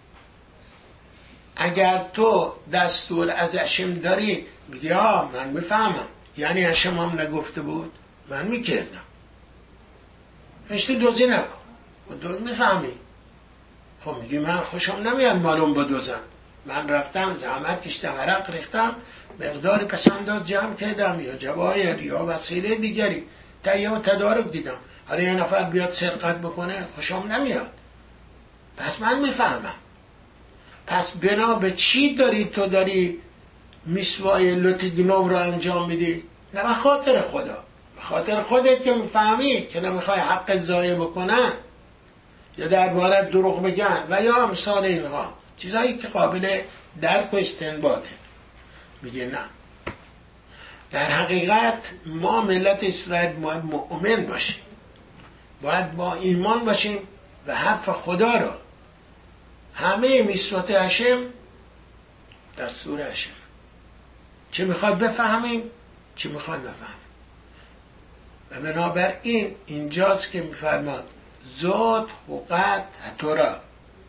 اگر تو دستور از هشم داری میگی آه من میفهمم، یعنی هشم هم نگفته بود من میکردم، هشتی دوزی نکن و دو میفهمی. خب میگی من خوشم نمیاد مالون بدوزم، من رفتم زحمت کشتم عرق ریختم مقدار پسنداز جمع کردم یا جواهر یا وسیله دیگری تهیه و تدارک دیدم، حالا یه نفر بیاد سرقت بکنه خوشم نمیاد، پس من میفهمم. پس بنا به چی داری تو داری میسوای لوتیگنوم رو انجام میدی؟ نه به خاطر خدا، به خاطر خودت که میفهمی که نمیخوای حق ضایع بکنن یا درباره دروغ بگن و یا امثال اینها، چیزایی که قابل درک و استنباطه. میگه نه، در حقیقت ما ملت اسرائیل باید مؤمن باشیم، باید با ایمان باشیم و حرف خدا رو، همه میثوات هشم دستور هشم، چه میخواد بفهمیم چه میخواد بفهمیم. و بنابراین اینجاست که میفرماد زود حقت تورا،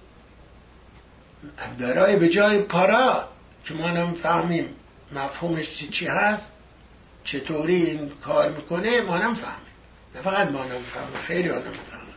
برای به جای پارا که ما نمیفهمیم مفهومش چی چی هست، چطوری این کار میکنه ما نمیفهمیم. نه فقط ما نمیفهمیم، خیلی ها نمیفهمیم.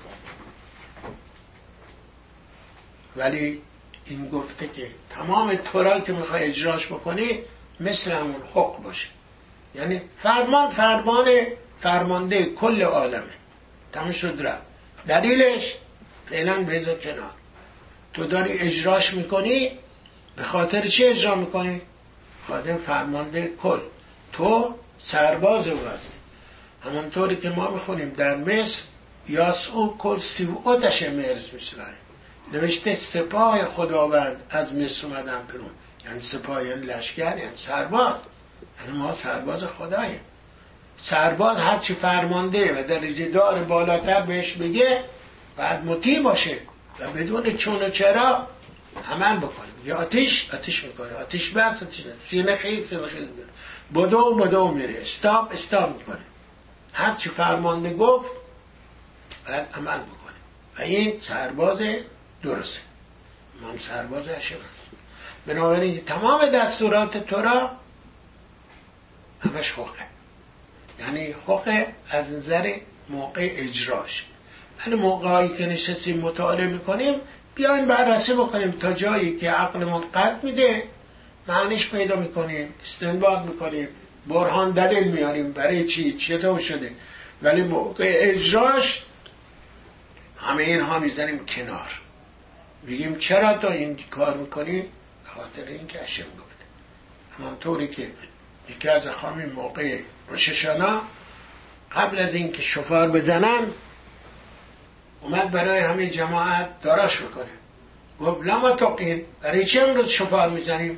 ولی این گفته که تمام تورایی که میخوای اجراش بکنی مثل همون حکم باشه، یعنی فرمان فرمان فرمانده کل عالمه، تمام شد رفت. دلیلش فعلا بذار کنار، تو داری اجراش میکنی به خاطر چی اجرا میکنی؟ خاطر فرمانده کل، تو سرباز او هستی. همونطوری که ما میخونیم در مصر یاسعو کل سیوعتش مرز میسرائیل، نوشته سپاه خداوند از مصر اومدن پیرون، یعنی سپاه یعنی لشکر یعنی سرباز، یعنی ما سرباز خداییم. سرباز هرچی فرمانده و درجه دار بالاتر بهش بگه باید مطیع باشه و بدون چون و چرا عمل بکنه. یا آتیش آتیش میکنه، آتیش بس آتیش بس، سینه خیلی سینه خیلی میره، بدو بدو میره، استاپ استاپ میکنه، هرچی فرمانده گفت باید عمل بکنه. و این سرباز درسته، من سرباز هشم هست. بنابراین تمام دستورات تورا همش حقه، یعنی حقه از نظر موقع اجراش. یعنی موقعی که نشستیم مطالعه میکنیم بیاین بررسی بکنیم تا جایی که عقلمون قد میده معنیش پیدا میکنیم، استنباط میکنیم، برهان دلیل میاریم برای چی چطور شده. ولی موقع اجراش همه اینها میزنیم کنار، بگیم چرا تو این کار میکنی؟ خاطر این که هشم گفته. همانطوری که یکی از اخوان موقع روش هاشانا قبل از این که شفار بزنن اومد برای همه جماعت داراش بکنه، گفت لما تقین، برای چه امروز شفار میزنیم؟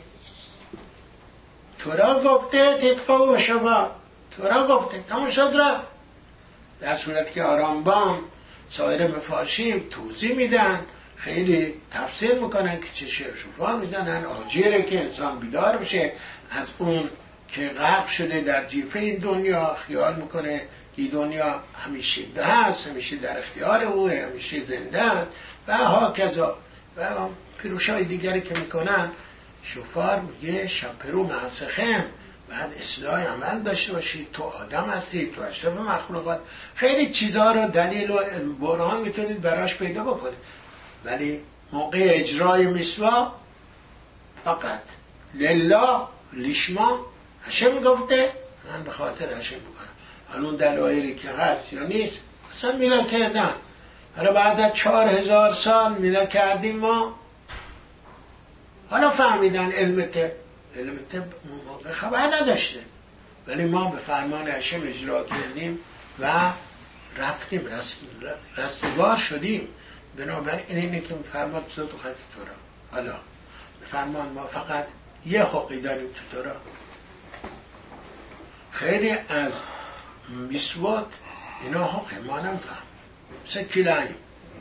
تورا گفته تتقو و شفار، تورا گفته تمام شد رفت. در صورتی که آرامبام سایر مفارشیم توضیح میدن، خیلی تفسیر میکنن که چه شفار میزنن، آجیره که انسان بیدار بشه از اون که غرق شده در جیفه این دنیا، خیال میکنه که دنیا همیشه ده هست، همیشه در اختیار اوه، همیشه زنده است و ها کذا. و پیروشای دیگری که میکنن شفار میگه شپرو معسخم، بعد اصلاح عمل داشته باشید، تو آدم هستید، تو اشرف مخلوقات، خیلی چیزها رو دلیل و برهان میتونید براش پیدا بکنید. ولی موقع اجرای میسوا فقط لله لیشما هشم گفته من به خاطر هشم بکنم. حالا اون دلایلی که هست یا نیست اصلا میلا کردن. حالا بعد از چهار هزار سال میلا کردیم ما، حالا فهمیدن علم طب، علم طب موقع خبر نداشته، ولی ما به فرمان هشم اجرا کردیم و رفتیم رست... رستگار شدیم. بنابراین اینه که فرمان تو تو خط تورا. حالا به فرمان ما فقط یه حقی داریم تو تورا. خیلی از میسوات اینا حقه ما نمیفهم، مثل کلایی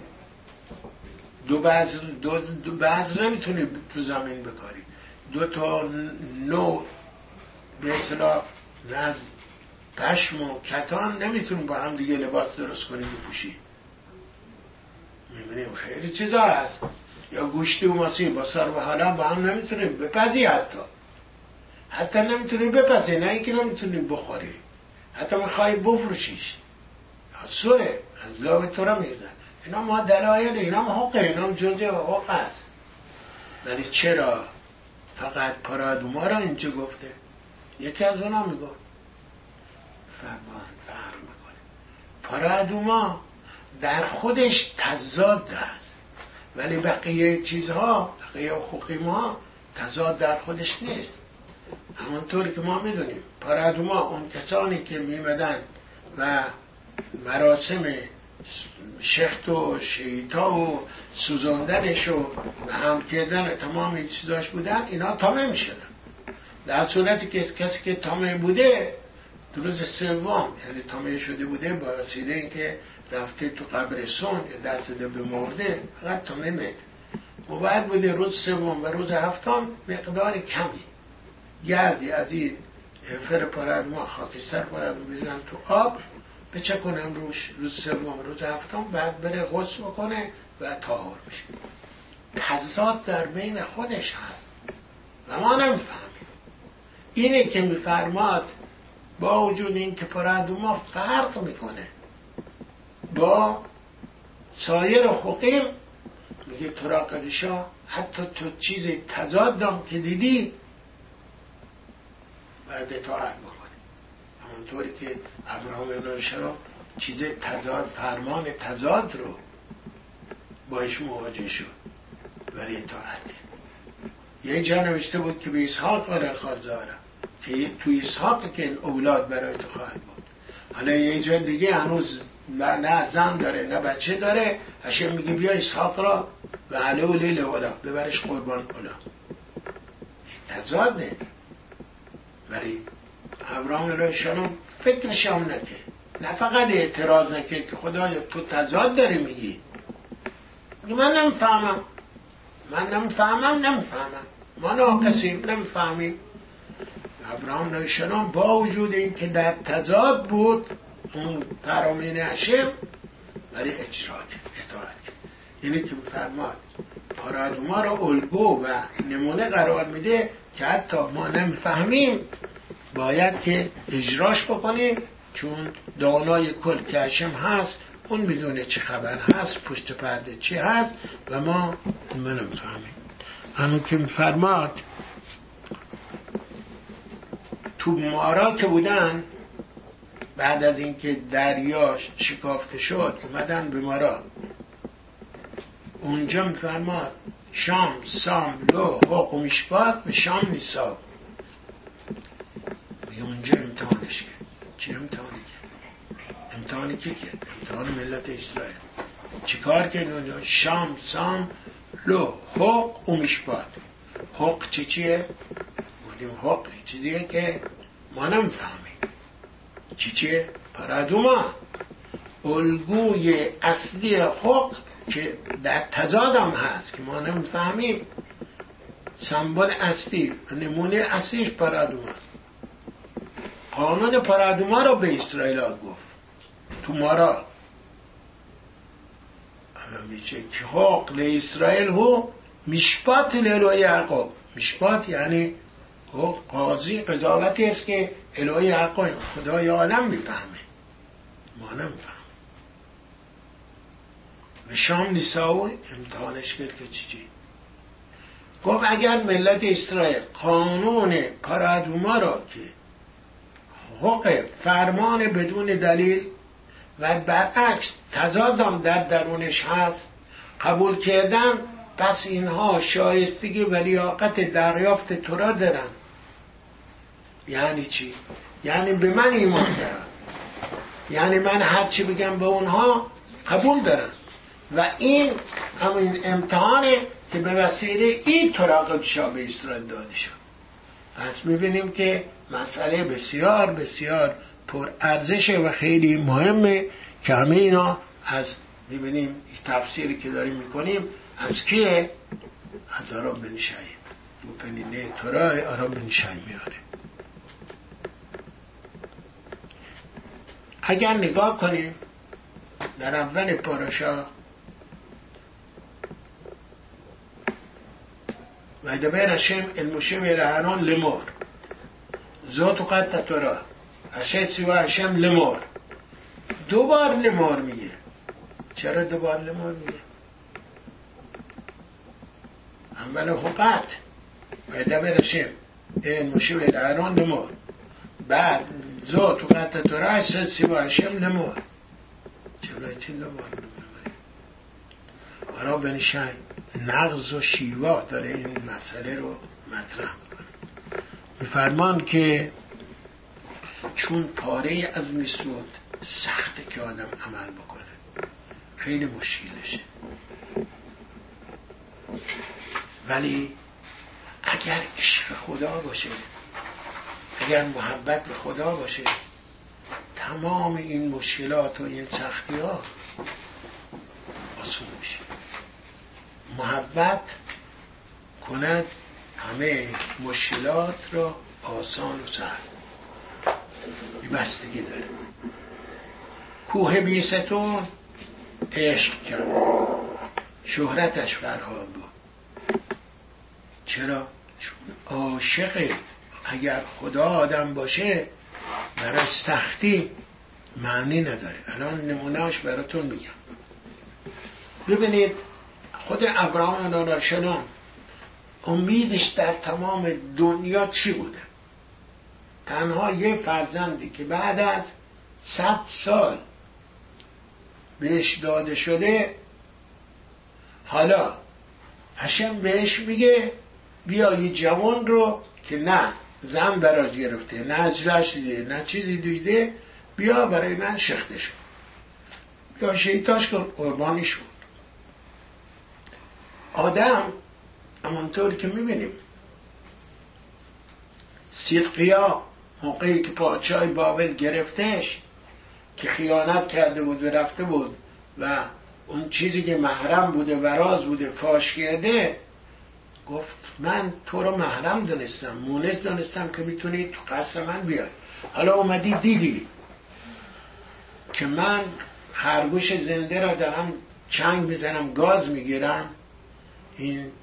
دو بعض دو, دو بعض نمیتونی تو زمین بکاری، دو تا نوع به اصطلاح پشم و کتان نمیتونیم با هم دیگه لباس درست کنیم بپوشیم. میبینیم خیلی چیزا هست. یا گوشتی و ماسی با سر و حالا با هم نمیتونیم بپزی، حتی حتی نمیتونیم بپزی، نه اینکه نمیتونیم بخوری، حتی میخوای بفروشیش سوره از لاب تو را میردن. اینا ما دلایل، اینا ما حقه، اینا جزء حق است. ولی چرا فقط پارادوما را اینجا گفته؟ یکی از اونا میگفت فرمان فرق میکنه. پارادوما در خودش تضاد است، ولی بقیه چیزها، بقیه حقوقی ما تضاد در خودش نیست. همونطوری که ما میدونیم پارادوما اون کسانی که میمدن و مراسم شخت و شیطا و سوزاندنش و هم کردن تمام این چیزاش بودن، اینا تامه میشدن. در صورتی که کسی که تامه بوده در روز سوم، یعنی تامه شده بوده با وسیله اینکه رفته تو قبرستون یا دست ده به مرده، فقط تامه مید و بعد بوده روز سوم و روز هفتم مقدار کمی گردی از این فر پارادوما، خاکستر پارادوما بزنن تو آب بچه کنم روش روز سوم روز هفتم، بعد بره غسل بکنه و طاهر بشه. تضاد در بین خودش هست و ما نمیفهمیم. اینه که میفرماد با وجود این که پارادوما فرق میکنه با سایر حقوقیم، میگه تراقبشا حتی تو چیز تضادم که دیدی بعد اطاعت بکنه. همونطوری که ابراهام ابن شرا چیز تضاد، فرمان تضاد رو باش مواجه شد ولی اطاعت کرد. یه جا نوشته بود که به اسحاق قرار خواهد زاره که توی اسحاق که اولاد برای تو خواهد بود. حالا یه جا دیگه هنوز نه زن داره نه بچه داره، هشم میگه بیا اسحاق را و علی و لیل اولا ببرش قربان اولا. تضاده. ولی ابراهام علیه السلام فکرش هم نکرد، نه فقط اعتراض نکرد که خدایا تو تضاد داری میگی، میگه من نمیفهمم، من نمیفهمم نمیفهمم ما ناقصیم نمیفهمیم. ابراهام علیه السلام با وجود این که در تضاد بود اون فرامین هشم، ولی اجرا کرد، اطاعت کرد. یعنی که فرماد پارادوما رو الگو و نمونه قرار میده که حتی ما نمیفهمیم باید که اجراش بکنیم، چون دانای کل که هشم هست اون میدونه چه خبر هست، پشت پرده چی هست و ما نمیفهمیم. همون که فرماد تو مارا که بودن بعد از اینکه دریا شکافته شد اومدن به مارا، اونجا میفرماد شام سام لو حق و میشبات به شام نیسا. اونجا امتحانش کرد. چه امتحانی کرد؟ امتحانی کی کرد؟ امتحان ملت اسرائیل. چی کار کرد اونجا؟ شام سام لو حق و میشبات. حق چی چیه؟ بودیم حق چیزیه که ما نمیفهمیم. چی چیه؟ پارادوما، الگوی اصلی حق که در تضاد هم هست که ما نمیفهمیم. سمبل اصلی، نمونه اصلیش پارادوما. قانون پارادوما رو به اسرائیل گفت تو مارا میشه که حق لاسرائیل هو میشپات لالوی یعقوب. میشپات یعنی قاضی قضاوتی است که الهی یعقوب خدای عالم میفهمه، ما نمیفهم. و شام نیساو امتحانش کرد که چی چی گفت اگر ملت اسرائیل قانون پارادوما را که حق فرمان بدون دلیل و برعکس تضادم در درونش هست قبول کردن، پس اینها شایستگی و لیاقت دریافت تو را دارن. یعنی چی؟ یعنی به من ایمان دارن، یعنی من هر چی بگم به اونها قبول دارن و این همین امتحانه که به وسیله این طراق شاه اسرائیل داده شد. پس میبینیم که مسئله بسیار بسیار پر ارزشه و خیلی مهمه که همه اینا از میبینیم تفسیری که داریم میکنیم از کیه؟ از آرام بن شعیب. مپنینه تورای آرام بن شعیب میاره. اگر نگاه کنیم در اول پاراشا و دبیر هشم المشه و الهران لمر ذات و قد تطورا اشد سوا هشم لمر دو بار لمر میگه. چرا دو بار لمر میگه؟ اول حقت و دبیر هشم المشه و الهران لمر، بعد ذات و قد تطورا اشد سوا هشم لمر. چرا چه دو بار لمر؟ برای بنشین نغز و شیوا داره این مسئله رو مطرح میکنه. میفرمان که چون پاره از میسود سخته که آدم عمل بکنه، خیلی مشکلشه، ولی اگر عشق خدا باشه، اگر محبت به خدا باشه، تمام این مشکلات و این سختی ها آسون میشه. محبت کند همه مشکلات را آسان و سهل. این بستگی داره. کوه بیستون عشق کرد، شهرتش فرهاد بود. چرا؟ چون عاشقه. اگر خدا آدم باشه برای سختی معنی نداره. الان نمونهش براتون میگم. ببینید خود ابراهیم ناناشنان امیدش در تمام دنیا چی بوده؟ تنها یه فرزندی که بعد از صد سال بهش داده شده، حالا هشم بهش میگه بیا یه جوان رو که نه زن براش گرفته، نه اجرش دیده، نه چیزی دیده، بیا برای من شخته شد، بیا شیطاش کن، قربانی شد. آدم همونطور که میبینیم صدقیا موقعی که پادشاه بابل گرفتش که خیانت کرده بود و رفته بود و اون چیزی که محرم بوده و راز بوده فاش کرده، گفت من تو رو محرم دانستم، مونس دانستم که میتونی تو قصر من بیای. حالا اومدی دیدی که من خرگوش زنده را دارم چنگ میزنم، گاز میگیرم، این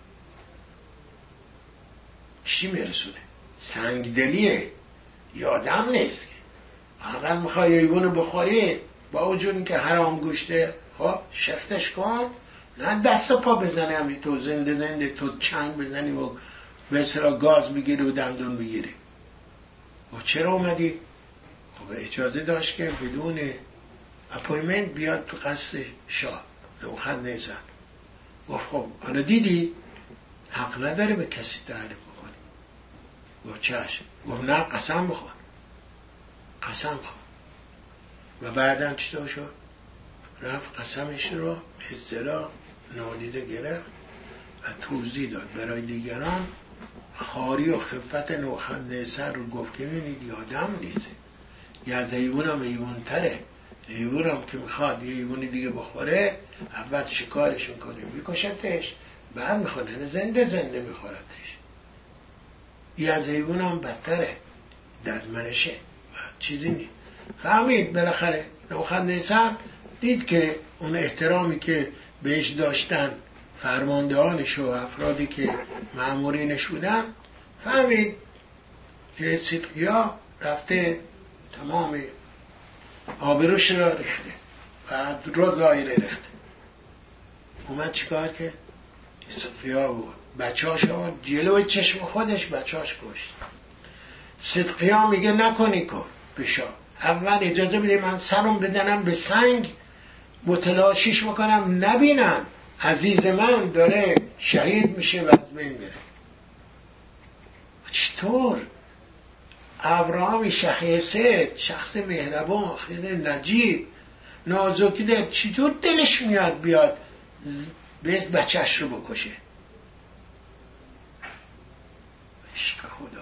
چی میرسونه؟ سنگدلیه، یادم نیست. فقط میخوای ایوونو بخوری، با وجود که حرام گوشته، خب شفتش کن، نه دست پا بزنی همی تو زنده زنده تو چنگ بزنی و به اصطلاح گاز بگیری و دندون بگیری. و چرا اومدی؟ خب اجازه داشت که بدون اپویمنت بیاد تو قصر شاه نوخد نیزن. گفت خب حالا دیدی حق نداره به کسی تعریف بکنی. گفت چشم. گفت نه قسم بخور، قسم خور. و بعدم چطور شد؟ رفت قسمش رو به اصطلاح نادیده گرفت و توضیح داد برای دیگران. خاری و خفت نوخندنصر رو گفت که ببینید یادم نیست، یه از ایوون هم ایوون تره، ایوون هم که میخواد یه ایوونی دیگه بخوره اول شکارشون کنه میکشتش، بعد میخوره زنده زنده میخورتش. یه از ایوون هم بدتره، ددمنشه چیزی نی. فهمید بالاخره نوخندنصر دید که اون احترامی که بهش داشتن فرماندهانش و افرادی که مامورینش بودن، فهمید که صدقیا رفته تمام آبروش را ریخته و رو دایره ریخته. اومد چیکار که صدقیا بود بچهاش آورد جلوی چشم خودش بچهاش کشت. صدقیا میگه نکنی کن بشا، اول اجازه بده من سرم بدنم به سنگ متلاشیش میکنم، نبینم عزیز من داره شهید میشه و از بین میره. چطور ابراهیم شخصیت شخص مهربان خیلی نجیب نازکی دل، چطور دلش میاد بیاد به بچهش رو بکشه؟ عشق خدا.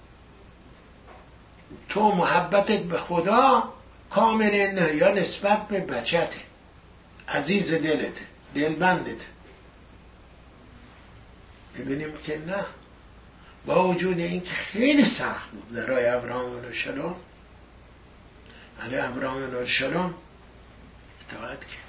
تو محبتت به خدا کامل نه، یا نسبت به بچته عزیز دلته دلبندته. ببینیم که نه، با وجود این که خیلی سخت بود برای ابراهیم علیه السلام، علی ابراهیم علیه السلام اطاعت کرد.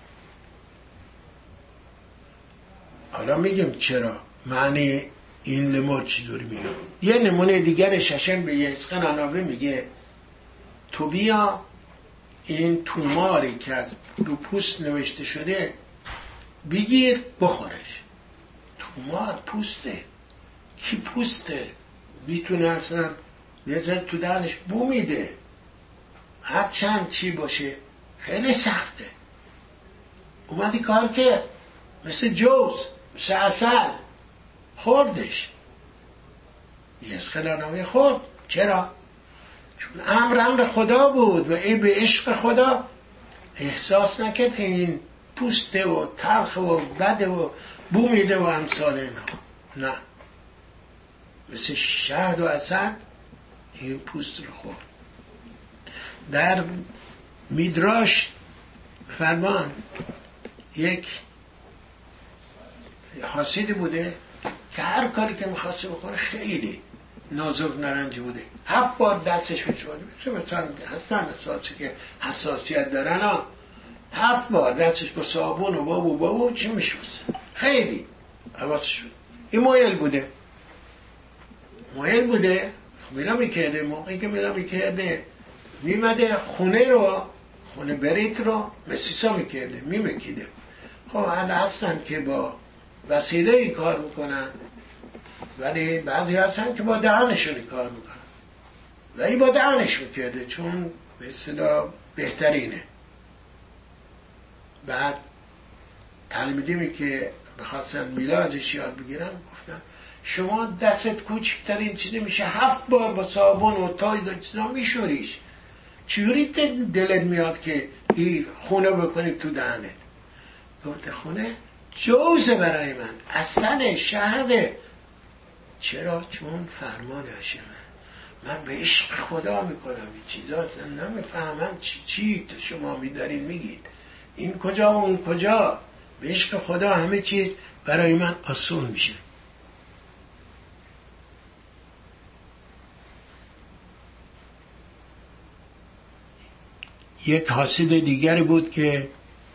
حالا میگیم چرا معنی این لما چطوری میگه. یه نمونه دیگر ششم به یسقن عناوه میگه تو بیا این توماری که از رو پوست نوشته شده بگیر بخورش. تومار پوسته، کی پوسته میتونه اصلا بزن تو دهنش بو میده، هر چند چی باشه خیلی سخته. اومدی کار که مثل جوز مثل عسل خوردش. یسقلانوی خورد. چرا؟ چون امر امر خدا بود و این به عشق خدا احساس نکرد این پوسته و تلخ و بده و بو میده و امثال اینا. نه، مثل شهد و عسل این پوست رو خورد. در میدراش فرمان یک حاسدی بوده که هر کاری که میخواسته بکنه خیلی نازک نارنجی بوده. هفت بار دستش میشود، مثل مثلا هستن اساسی که حساسیت دارن ها، هفت بار دستش با صابون و بابو بابو چی میشوست، خیلی حواسش شد. این مایل بوده مایل بوده میرا میکرده. موقعی که میرا میکرده میمده خونه رو، خونه بریت رو مسیسا میکرده، میمکیده. خب حالا هستن که با وسیله ای کار میکنن، ولی بعضی هستن که با دهنشون کار میکنن و این با دهنش میکرده چون به اصطلاح بهترینه. بعد تلمیدیمی که بخواستن میلا ازش یاد بگیرن گفتن شما دستت کوچکترین چیزی میشه هفت بار با صابون و تاید و چیزا میشوریش، چجوری دلت میاد که این خونه بکنی تو دهنت؟ گفته خونه جوزه برای من، اصلا شهده. چرا؟ چون فرمان هاشمه. من به عشق خدا میکنم این چیزا نمیفهمم چی چی شما میدارین میگید این کجا و اون کجا. به عشق خدا همه چیز برای من آسون میشه. یک حاسد دیگری بود که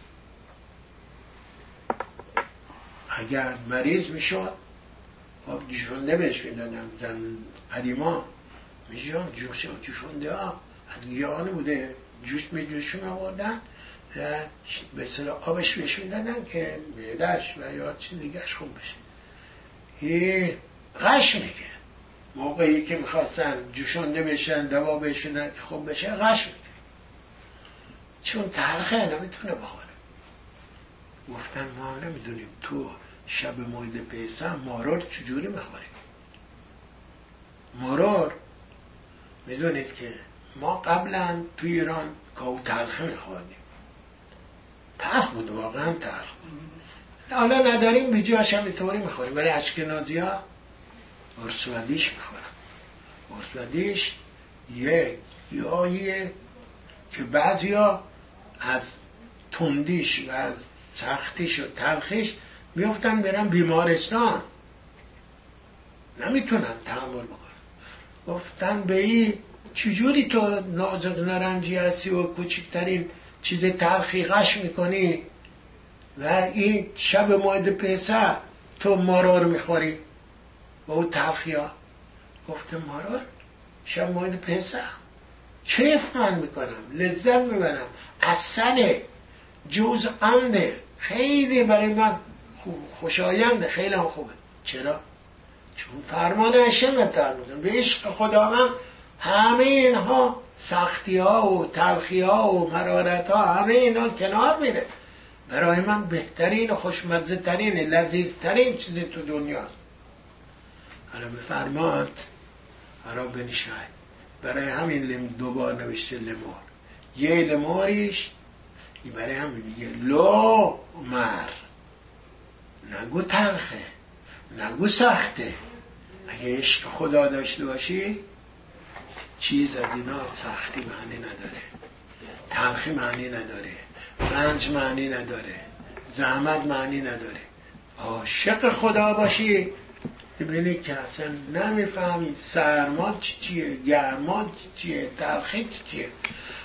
اگر مریض میشد خب جوشونده بهش میدادن. زن قدیما میشون جوشونده ها از گیاهان بوده، جوش می جوشون آوردن به اصطلاح آبش بهش میدادن که معده‌اش و یا چیز دیگه‌اش خوب بشه. این غش میگه موقعی که میخواستن جوشونده بشن دوا بهشون که خوب بشه غش میگه چون تلخه نمیتونه بخوره. گفتن ما نمیدونیم تو شب موعد پیسم مارور چجوری میخوریم. مارور میدونید که ما قبلا تو ایران کاو تلخه میخوردیم، تلخ بود، واقعا تلخ بود. حالا نداریم بیجاش هم اینطوری میخوریم، ولی اشکنازی ها ارسودیش میخورن. ارسودیش یک گیاهیه که بعضی ها از تندیش و از سختیش و تلخیش میفتن برن بیمارستان، نمیتونن تحمل بکنن. گفتن به این چجوری تو نازک نارنجی هستی و کوچکترین چیز تلخی غش میکنی و این شب موعد پیسه تو مارور میخوری با اون تلخی ها. گفته مارور شب موعد پیسه کیف من میکنم، لذت میبرم، اصله جوز انده، خیلی برای من خوشاینده، خیلی هم خوبه. چرا؟ چون فرمان هشم اطاعت میکنم. به عشق خدا من همه اینها سختی ها و تلخی ها و مرارت ها همه اینها کنار میره. برای من بهترین و خوشمزه ترین لذیذ ترین چیزی تو دنیاست. حالا به فرمانت حالا بنشاید. برای همین لم دوبار نوشته لمار. یه لماریش برای همین میگه لو مر، نگو تلخه، نگو سخته. اگه عشق خدا داشته باشی چیز از اینا سختی معنی نداره، تلخی معنی نداره، رنج معنی نداره، زحمت معنی نداره. عاشق خدا باشی ببینی که اصلا نمیفهمی سرما چیه، گرما چیه، تلخی چیه.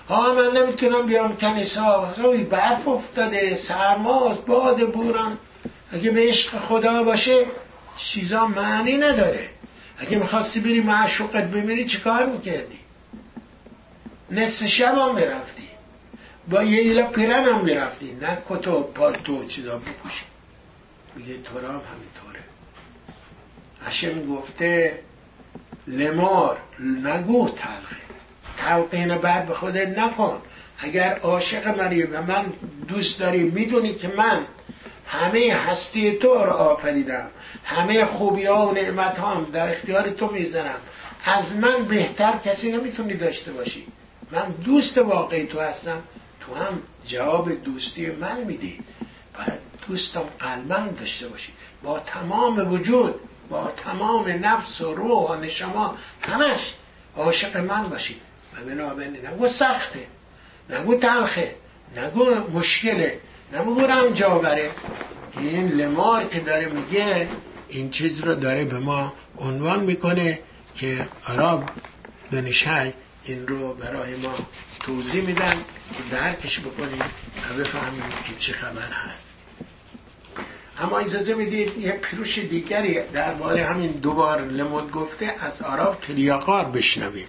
ها من نمیتونم بیام کنیسه ها، برف افتاده، سرماست، باد بوران. اگه به عشق خدا باشه چیزا معنی نداره. اگه میخواستی بری معشوقت ببینی چه کار میکردی؟ نصف شب هم میرفتی، با یه ایلا پیرن هم میرفتی، نه کتو پالتو چیزا بپوشی. میگه تو را هم همینطوره. هشم گفته لمار نگو تلخه، تلقین بعد به خودت نکن. اگر عاشق منی و من دوست داری، میدونی که من همه هستی تو رو آفریدم، همه خوبی ها و نعمت ها هم در اختیار تو میزنم، از من بهتر کسی نمیتونی داشته باشی. من دوست واقعی تو هستم، تو هم جواب دوستی من میدی. باید دوستم قلبم داشته باشی، با تمام وجود، با تمام نفس و روح و نشما همش عاشق من باشی. و بنابراین نگو سخته، نگو تلخه، نگو مشکله، نگو رنج آوره. این لمار که داره میگه این چیز رو داره به ما عنوان میکنه که عرب دانشای این رو برای ما توضیح میدن که درکش بکنیم و بفهمیم که چه خبر هست. اما اجازه بدید یه پیروش دیگری درباره همین دوبار لمود گفته از عرب کلیاقار بشنویم.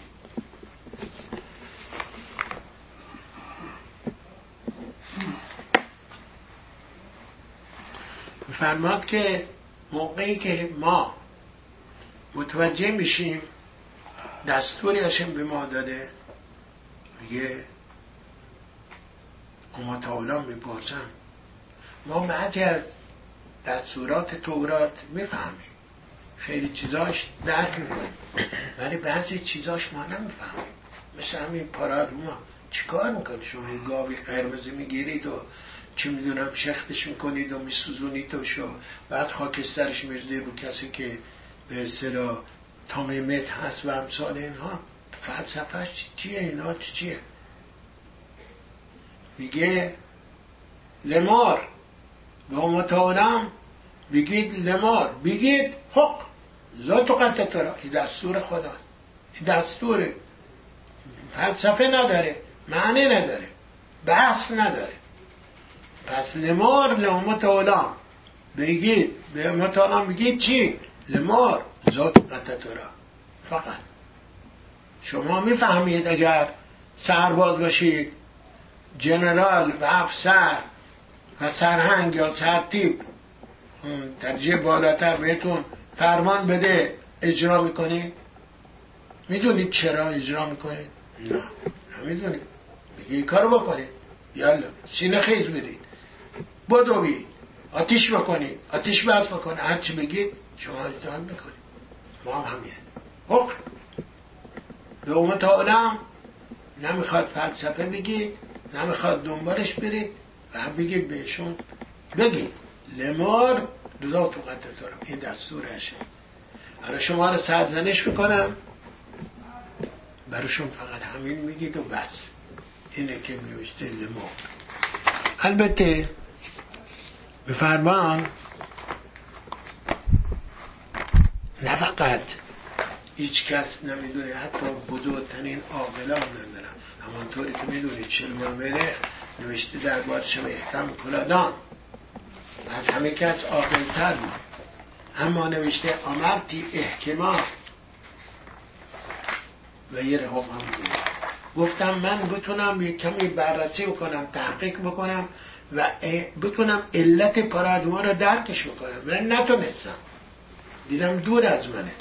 فرماد که موقعی که ما متوجه میشیم دستوری هاشم به ما داده، میگه اما تعالی میپرسن ما بعضی از دستورات تورات میفهمیم، خیلی چیزاش درک میکنیم، ولی بعضی چیزاش ما نمیفهمیم. مثل همین پارادوما چیکار میکنید شما؟ یه گاوی قرمزی میگیرید و چی میدونم شختش میکنید و میسوزونید و شو بعد خاکسترش میرزید رو کسی که به اصطلاح تامیمت هست و امثال اینها. فلسفهش چیه؟ اینا چیه؟ میگه لمار و متعالم بگید لمار، بگید حق ذات و قدرت را. این دستور خدا، این دستور فلسفه نداره، معنی نداره، بحث نداره. پس لمار لمتعالم بگید، به متعالم بگید چی؟ لمار ذات و قدرت را. فقط شما میفهمید اگر سرباز باشید، جنرال و افسر و سرهنگ یا سرتیپ درجه بالاتر بهتون فرمان بده اجرا میکنید؟ میدونید چرا اجرا میکنید؟ نه نمیدونید. بگید این کارو بکنید، یالا سینه خیز بدید، بدوید، آتیش بکنید، آتیش بس بکنید، هرچی بگید شما اجرا میکنید. ما هم همین حق به امت عالم نمیخواد فلسفه بگید، نمیخواد دنبالش برید و هم بگید بهشون بگید لمار دوزا تو قطع دارم. این دستورشه. حالا شما رو سرزنش میکنم، براشون فقط همین میگید و بس. اینه که نوشته لمار. البته به فرمان نه فقط هیچ کس نمیدونه، حتی بزرگترین عاقلان نمیدونن. همانطوری که میدونید شلمامره نوشته در بار شب احکام کلادان از همه کس عاقل‌تر بود، اما نوشته امرتی احکما و یه رهاب هم بود. گفتم من بتونم یک کمی بررسی بکنم، تحقیق بکنم و بتونم علت پارادوما رو درکش بکنم. من نتونستم، دیدم دور از منه.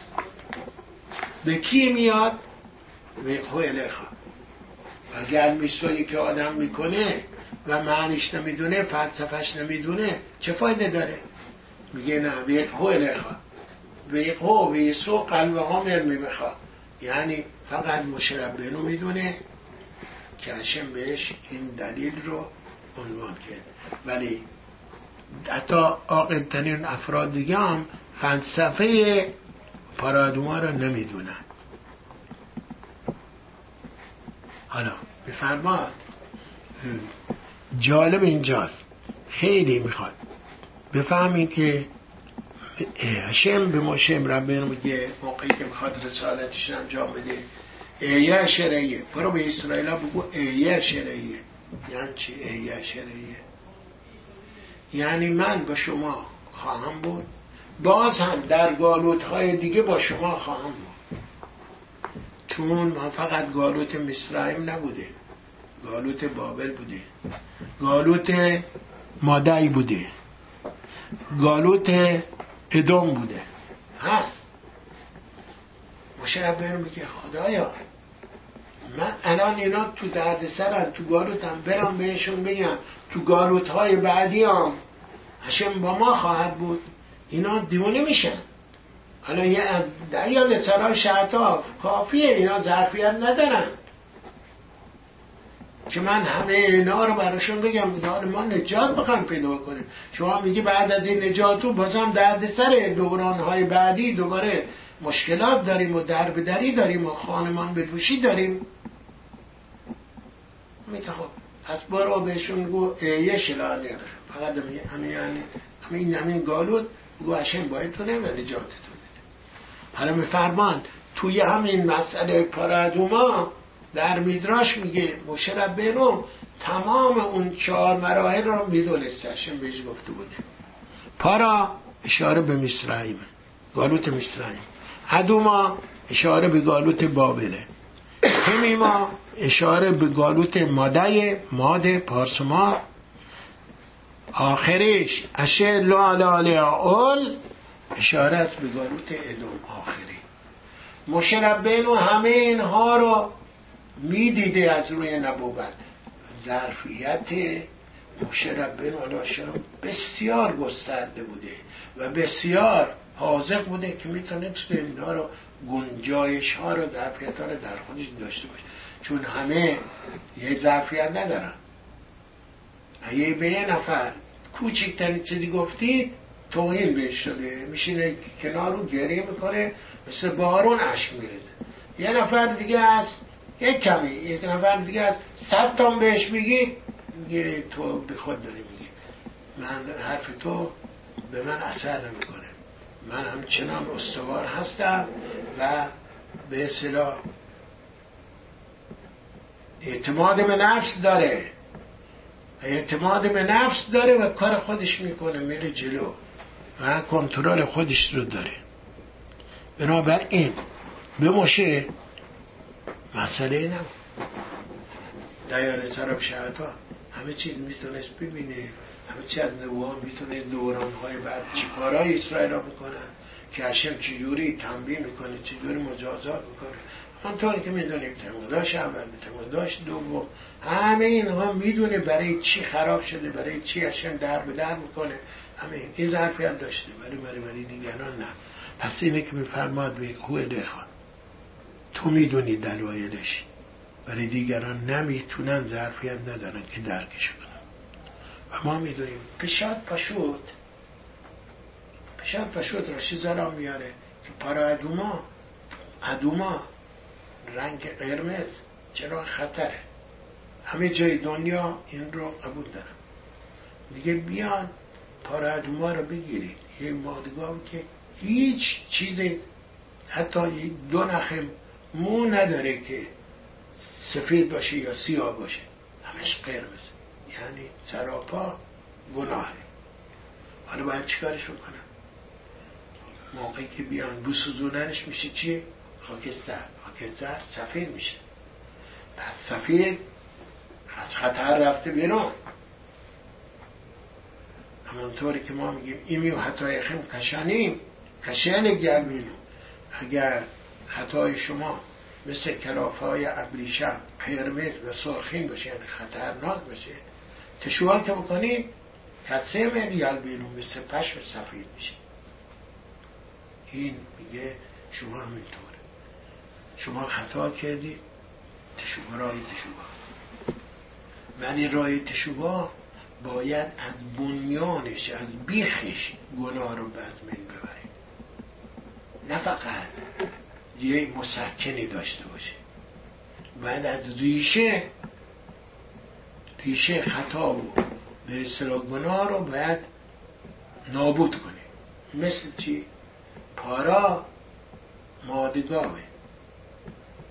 به کی میاد؟ به خوی الیخا. اگر میسویی که آدم میکنه و معنیش نمیدونه، فلسفهش نمیدونه، چه فایده داره؟ میگه نه به خوی الیخا، به خوی به یسو قلب عامر میبخواه. یعنی فقط مشربه رو میدونه که هشم بهش این دلیل رو عنوان کرد. ولی حتی عاقل‌ترین افراد دیگه هم فلسفه پارادوما رو نمیدونن. حالا بفرماد جالب اینجاست، خیلی میخواد بفهمین که هشم به موشه ربنا میگه موقعی که میخواد رسالتش انجام بده، ایه شرعیه. برو به اسرائیل ها بگو ایه شرعیه. یعنی چی ایه شرعیه؟ یعنی من با شما خواهم بود، باز هم در گالوت های دیگه با شما خواهم بود. چون ما فقط گالوت مصرعیم نبوده، گالوت بابل بوده، گالوت مادعی بوده، گالوت ادوم بوده هست. موشه ربیعی میگه خدایا من الان اینا تو درد سرن، تو گالوتم، برام بهشون بگم تو گالوت های بعدی هم هشم با ما خواهد بود، اینا دیونه میشن. حالا یه یا لسرای شعطا کافیه، اینا ظرفیت ندارن که من همه اینا رو براشون بگم. حالا ما نجات بخوایم پیدا کنیم، شما میگی بعد از این نجاتو بازم درد سر دورانهای بعدی دوباره مشکلات داریم و دربدری داریم و خانمان بدوشی داریم. میگه خب از برو بهشون گو ایه شلانه فقط همین یعنی همین همین گالود بگو هشم باید تو نمیره نجاتتون بده. حالا میفرمان توی همین مسئله پارادوما در میدراش میگه موشه ربیعی تمام اون چهار مراحل رو میدونسته، هشم بهش گفته بوده. پارا اشاره به مصرعیم، گالوت مصرعیم. ادوما اشاره به گالوت بابله. همیما اشاره به گالوت مادای ماده پارسما. آخرش اشر لالاله اول اشاره است به گالوت ادوم آخری. موشه ربیعی همه اینها رو میدیده از روی نبوت. ظرفیت موشه ربیعی بسیار گسترده بوده و بسیار حاذق بوده که میتونست اینها رو گنجایش ها رو ظرفیت ها رو در خودش داشته باشه، چون همه یه ظرفیت ندارن. اگه به یه نفر کوچکترین چیزی گفتید توهین بهش شده، میشینه کنار رو گریه میکنه، مثل بارون اشک میریزه. یه نفر دیگه هست یک کمی، یک نفر دیگه هست صد تا بهش بگید میگه تو به خود داری میگی، من حرف تو به من اثر نمیکنه، من همچنان استوار هستم و به اصطلاح اعتماد به نفس داره، اعتماد به نفس داره و کار خودش میکنه، میره جلو و کنترل خودش رو داره. بنابراین به موشه مسئله اینم دیال سراب شهدها همه چیز میتونست ببینه، همه چیز از نبوان میتونه دورانهای بعد چی کارهای اسرائیل ها بکنن که هشم چجوری تنبیه میکنه، چجوری مجازات میکنه. همطوری که میدونیم تموداش اول تموداش دوم همه اینها میدونه برای چی خراب شده، برای چی هشم در به در میکنه. همه این ظرفیت داشته ولی برای برای دیگران نه. پس اینه که میفرماد به کوه دخان تو میدونی دلایلش، برای دیگران نمیتونن، ظرفیت ندارن که درکش کنن. و ما میدونیم پشاد پاشوت پشاد پاشوت راشی زرام میاره که پارا ادوما ادوما رنگ قرمز چرا خطره، همه جای دنیا این رو قبول دارن دیگه. بیان پارا ادوما رو بگیرید، یه مادگاهی که هیچ چیزی حتی دو نخم مو نداره که سفید باشه یا سیاه باشه، همش قرمز، یعنی سراپا گناهه. حالا باید چیکارش بکنم؟ موقعی که بیان بسوزوننش میشه چی؟ خاکستر. خاکستر سفید میشه، پس سفید از خطر رفته بیرون. همانطوری که ما میگیم ایمیو حتی خیم کشانیم کشن گلمینو، اگر خطای شما مثل کلافهای ابریشم قرمز و سرخین باشه، یعنی خطرناک باشه، تشوها که بکنید کسه من یلبینو مثل پشم سفید میشه. این میگه شما همینطوره، شما خطا کردید، تشوها رای تشوها، ولی رای تشوها باید از بنیانش از بیخش گناه رو بزمین ببرید، نه فقط یه مسکنی داشته باشه، باید از ریشه ریشه خطا و به اصطلاح گناه رو باید نابود کنه. مثل چی؟ پارا مادگاهه،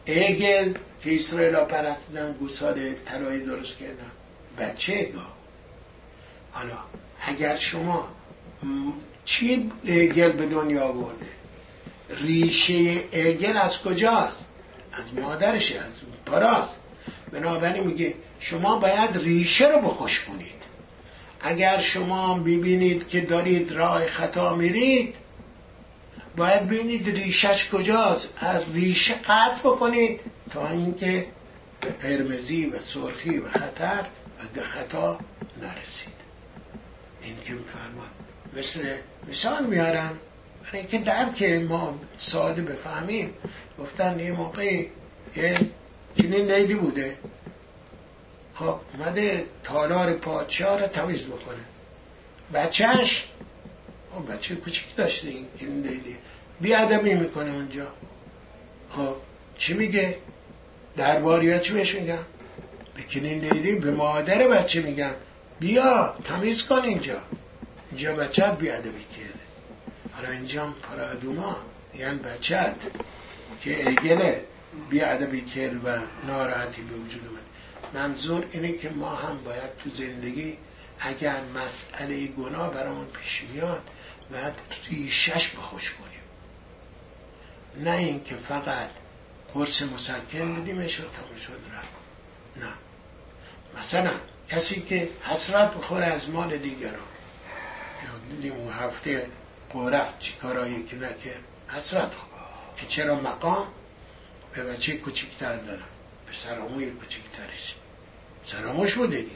عگل که اسرائیل ها پرستیدن گوساله طلایی درست کردن بچه گاو. حالا اگر شما چی عگل به دنیا آورده؟ ریشه عگل از کجاست؟ از مادرشه، از پاراست. بنابراین میگه شما باید ریشه رو بخشکونید. اگر شما ببینید که دارید راه خطا میرید، باید ببینید ریشش کجاست، از ریشه قطع بکنید تا اینکه به قرمزی و سرخی و خطر و به خطا نرسید. این که میفرماد مثل مثال میارم برای اینکه درک ما ساده بفهمیم. گفتن یه موقعی یه چنین لیلی بوده، خب اومده تالار پادشاه رو تمیز بکنه. بچهش خب بچه کوچیک داشته این چنین لیلی، بیادبی میکنه اونجا. خب چی میگه؟ درباری ها چی بهش میگن؟ به چنین لیلی، به مادر بچه میگن بیا تمیز کن اینجا. اینجا بچه بیادبی کرده. حالا اینجا هم پارادوما یعنی بچه‌ت که عگله بیادبی کرد و ناراحتی به وجود اومد. منظور اینه که ما هم باید تو زندگی اگر مسئله گناه برامون پیش میاد باید ریشش بخوش کنیم، نه این که فقط قرص مسکن بدیمش و تموم شد رفت. نه، مثلا کسی که حسرت بخوره از مال دیگران، دیدیم اون هفته قرفت چی کارایی که نکرد، حسرت خورد که چرا مقام به بچه کوچکتر دارم، به سراموی کوچکترش سراموش بوده دیگه،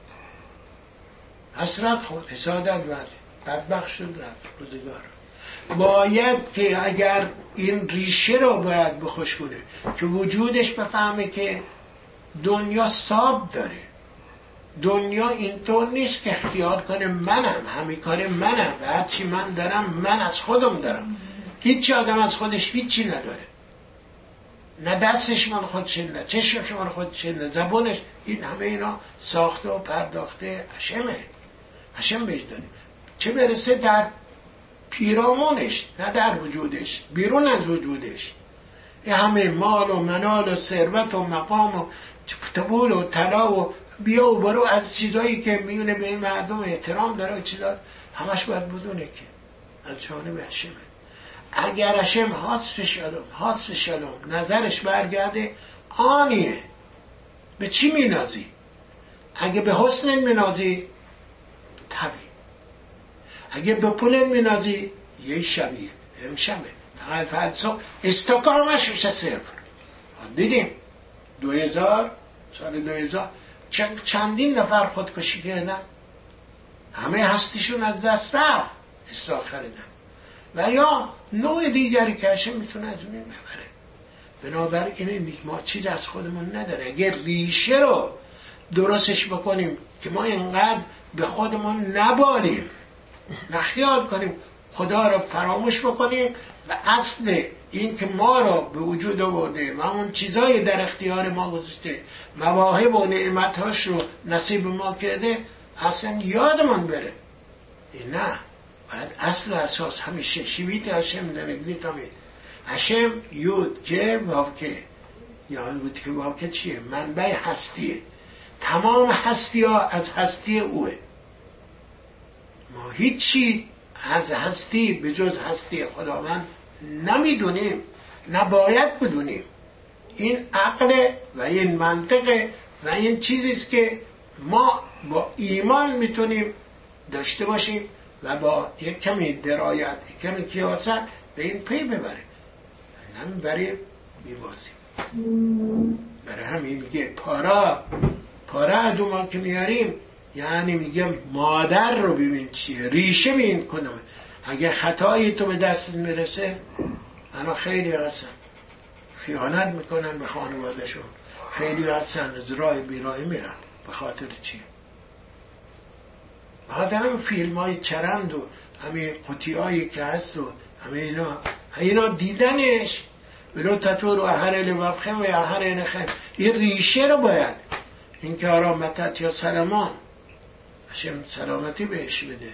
حسرت خورد، حسادت بعد بدبخت شد رفت روزگار. باید که اگر این ریشه رو باید بخوش کنه که وجودش بفهمه که دنیا ساب داره، دنیا اینطور نیست که اختیار کنه منم، همه کار منم و هرچی من دارم من از خودم دارم. هیچی آدم از خودش هیچی نداره، نه دستش من خودش، نه چشمش من خودش، نه زبانش. این همه اینا ساخته و پرداخته حشمه، حشم بهش داده. چه برسه در پیرامونش، نه در وجودش، بیرون از وجودش. این همه مال و منال و ثروت و مقام و پول و طلا و بیا و برو از چیزایی که میونه به این مردم احترام داره و چیزا، همش باید بدونه که از جانب حشمه. اگر حشم حاصف شلوم حاصف شلوم نظرش برگرده آنیه. به چی مینازی؟ اگه به حسن مینازی طبیعی، اگه به پول مینازی یه شبیه امشبه فقط فلسو استقامش میشه صفر. دیدیم دو هزار سال دو هزار چندین نفر خودکشی کردن، همه هستیشون از دست رفت، اصلاح خریدن. و یا نوع دیگری که هشه میتونه از اون ببره. بنابراین ما چیز از خودمون نداره. اگر ریشه رو درستش بکنیم که ما اینقدر به خودمون نبالیم، نخیال کنیم خدا رو فراموش بکنیم و اصل این که ما رو به وجود آورده و اون چیزای در اختیار ما گذاشته، مواهب و نعمتاش رو نصیب ما کرده، اصلا یادمون بره. این نه، باید اصل و اساس همیشه شیویت هشم نرگلیت همید هشم یود که واکه، یا یود که واکه چیه؟ منبع هستیه. تمام هستی ها از هستی اوه. ما هیچی از هستی به جز هستی خداوند نمیدونیم، نباید بدونیم. این عقل و این منطقه و این چیزیست که ما با ایمان میتونیم داشته باشیم و با یک کمی درایت، یک کمی کیاست به این پی ببریم. نمیبریم میبازیم. برای همین میگه پارا پارا ادومان که میاریم، یعنی میگه مادر رو ببین چیه، ریشه ببین کنم. اگه خطایی تو به دست میرسه، انا خیلی هستن خیانت میکنن به خانوادهشون، خیلی هستن از راه بیراه میرن. به خاطر چی؟ بعد همین فیلم های چرند و همین قطی هایی که هست و همین اینا اینا دیدنش ولو تطور و احر لوفخم و احر نخم. این ریشه رو باید این که آرامتت یا سلمان هشم سلامتی بهش بده.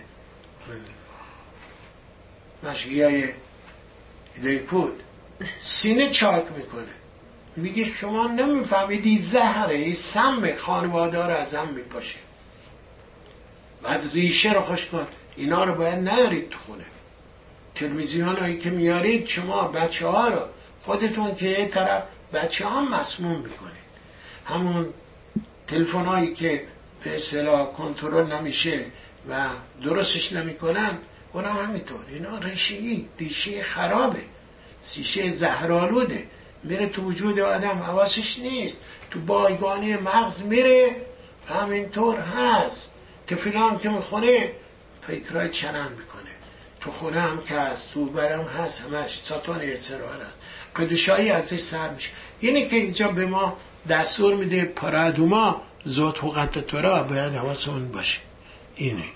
مشگیه لیکود سینه چاک میکنه، میگه شما نمیفهمیدی زهره، این سم خانواده رو از هم میپاشه. بعد ریشه رو خوش کن، اینا رو باید نیارید تو خونه. تلویزیون هایی که میارید شما بچه ها رو خودتون که یه طرف بچه ها مسموم میکنید. همون تلفن هایی که به اصطلاح کنترل نمیشه و درستش نمیکنن اونا همینطور. اینا ریشه ریشه خرابه، ریشه زهرآلوده، میره تو وجود آدم، حواسش نیست، تو بایگانی مغز میره، همینطور هست. تفیلان که میخونه فکرهای چرند میکنه، تو خونه هم که هست، تو برم هست، همش ساتان اعترار هست، قدوشایی ازش سر میشه. اینه که اینجا به ما دستور میده پارادوما ذات حقوقت تورا باید حواسمون باشه. اینه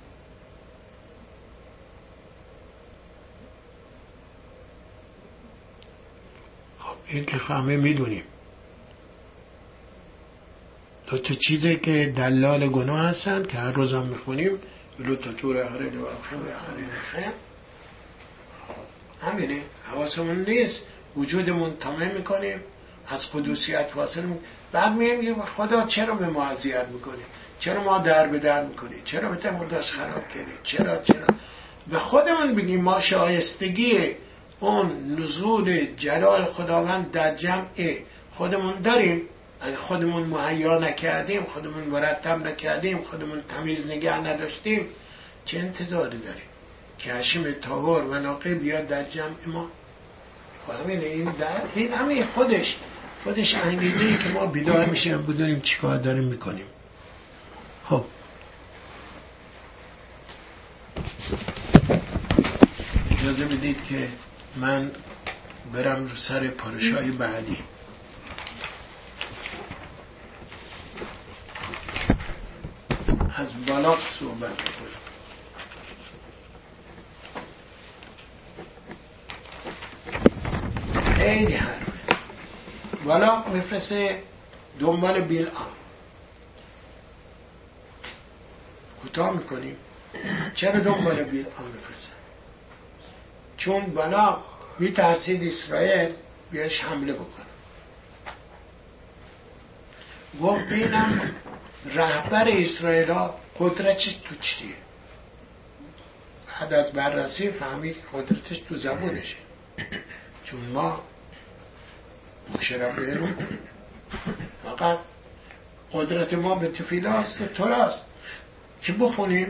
خب این که همه میدونیم. دو تا چیزی که دلال گناه هستن که هر روز هم میخونیم، بلو تا طور احره دو اخیم احره نخیم، همینه. حواسمون نیست، وجودمون تمام میکنیم، از قدوسیت واصل میکنیم. بعد میگیم خدا چرا به ما اذیت میکنی؟ چرا ما در به در میکنی؟ چرا به تمرداش خراب کردی؟ چرا چرا به خودمون بگیم ما شایستگی اون نزول جلال خداوند در جمع خودمون داریم. اگه خودمون مهیا نکردیم، خودمون مرتب نکردیم، خودمون تمیز نگه نداشتیم، چه انتظاری داریم که هشیم طاهر و ناقی بیاد در جمع ما؟ همین این در این همین خودش خودش انگیزه‌ای که ما بیدار میشیم بدونیم چیکار داریم میکنیم. خب اجازه بدید که من برم رو سر پارشای بعدی. از بالاق صحبت کنم. خیلی حرفه. بالاق میفرسته دنبال بیلعام. کوتاه میکنیم. چرا دنبال بیلعام میفرسته؟ چون بالاق میترسید اسرائیل بیاش حمله بکنه. گفت بینم رهبر اسرائیل ها قدرتش تو چیه؟ بعد از بررسی فهمید قدرتش تو زبونشه، چون ما مشرف رو فقط قدرت ما به تفیلاست که توراست که بخونیم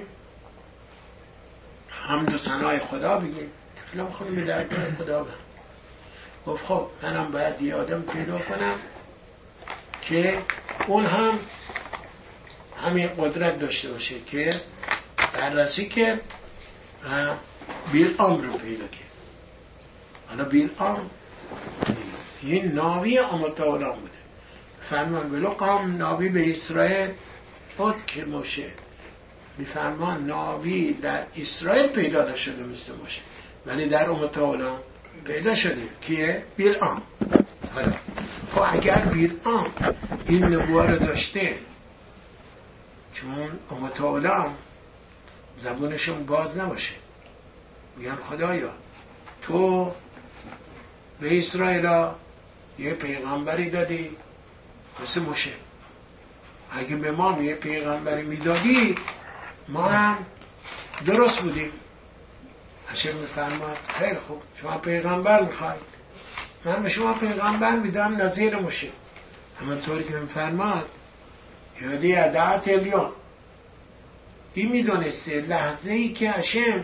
حمد و ثنای خدا بگیم، تفیلا بخونیم به درگاه خدا بگیم. گفت خب منم باید یه آدم پیدا کنم که اون هم همین قدرت داشته باشه که بررسی کرد و بیلعام رو پیدا کرد. حالا بیلعام این ناوی آمتاولان بوده. فرمان بلو قام ناوی به اسرائیل بود که موشه بفرمان ناوی در اسرائیل پیدا نشده مثل موشه، ولی در آمتاولان پیدا شده. کیه؟ بیلعام. حالا خب اگر بیلعام این نبوه رو داشته، چون آمتاولان زبونشون باز نباشه، میگن خدایا تو به اسرائیل یه پیغمبری دادی مثل موشه، اگه به ما یه پیغمبری میدادی ما هم درست بودیم. هشم میفرماد خیلی خوب، شما پیغمبر میخواید، من به شما پیغمبر میدم نظیر موشه. همانطوری که میفرماد یادی عدات الیون، این میدونسته لحظه ای که هشم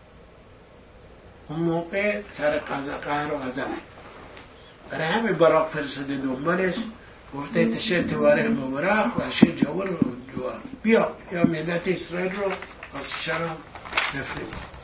اون موقع سر قهر و غضبه، برای همه براق فرستاده دنبالش، گفته تشه تواره مبارک و هشم جوار و جوار بیا یا ملت اسرائیل رو خواستشان نفریم.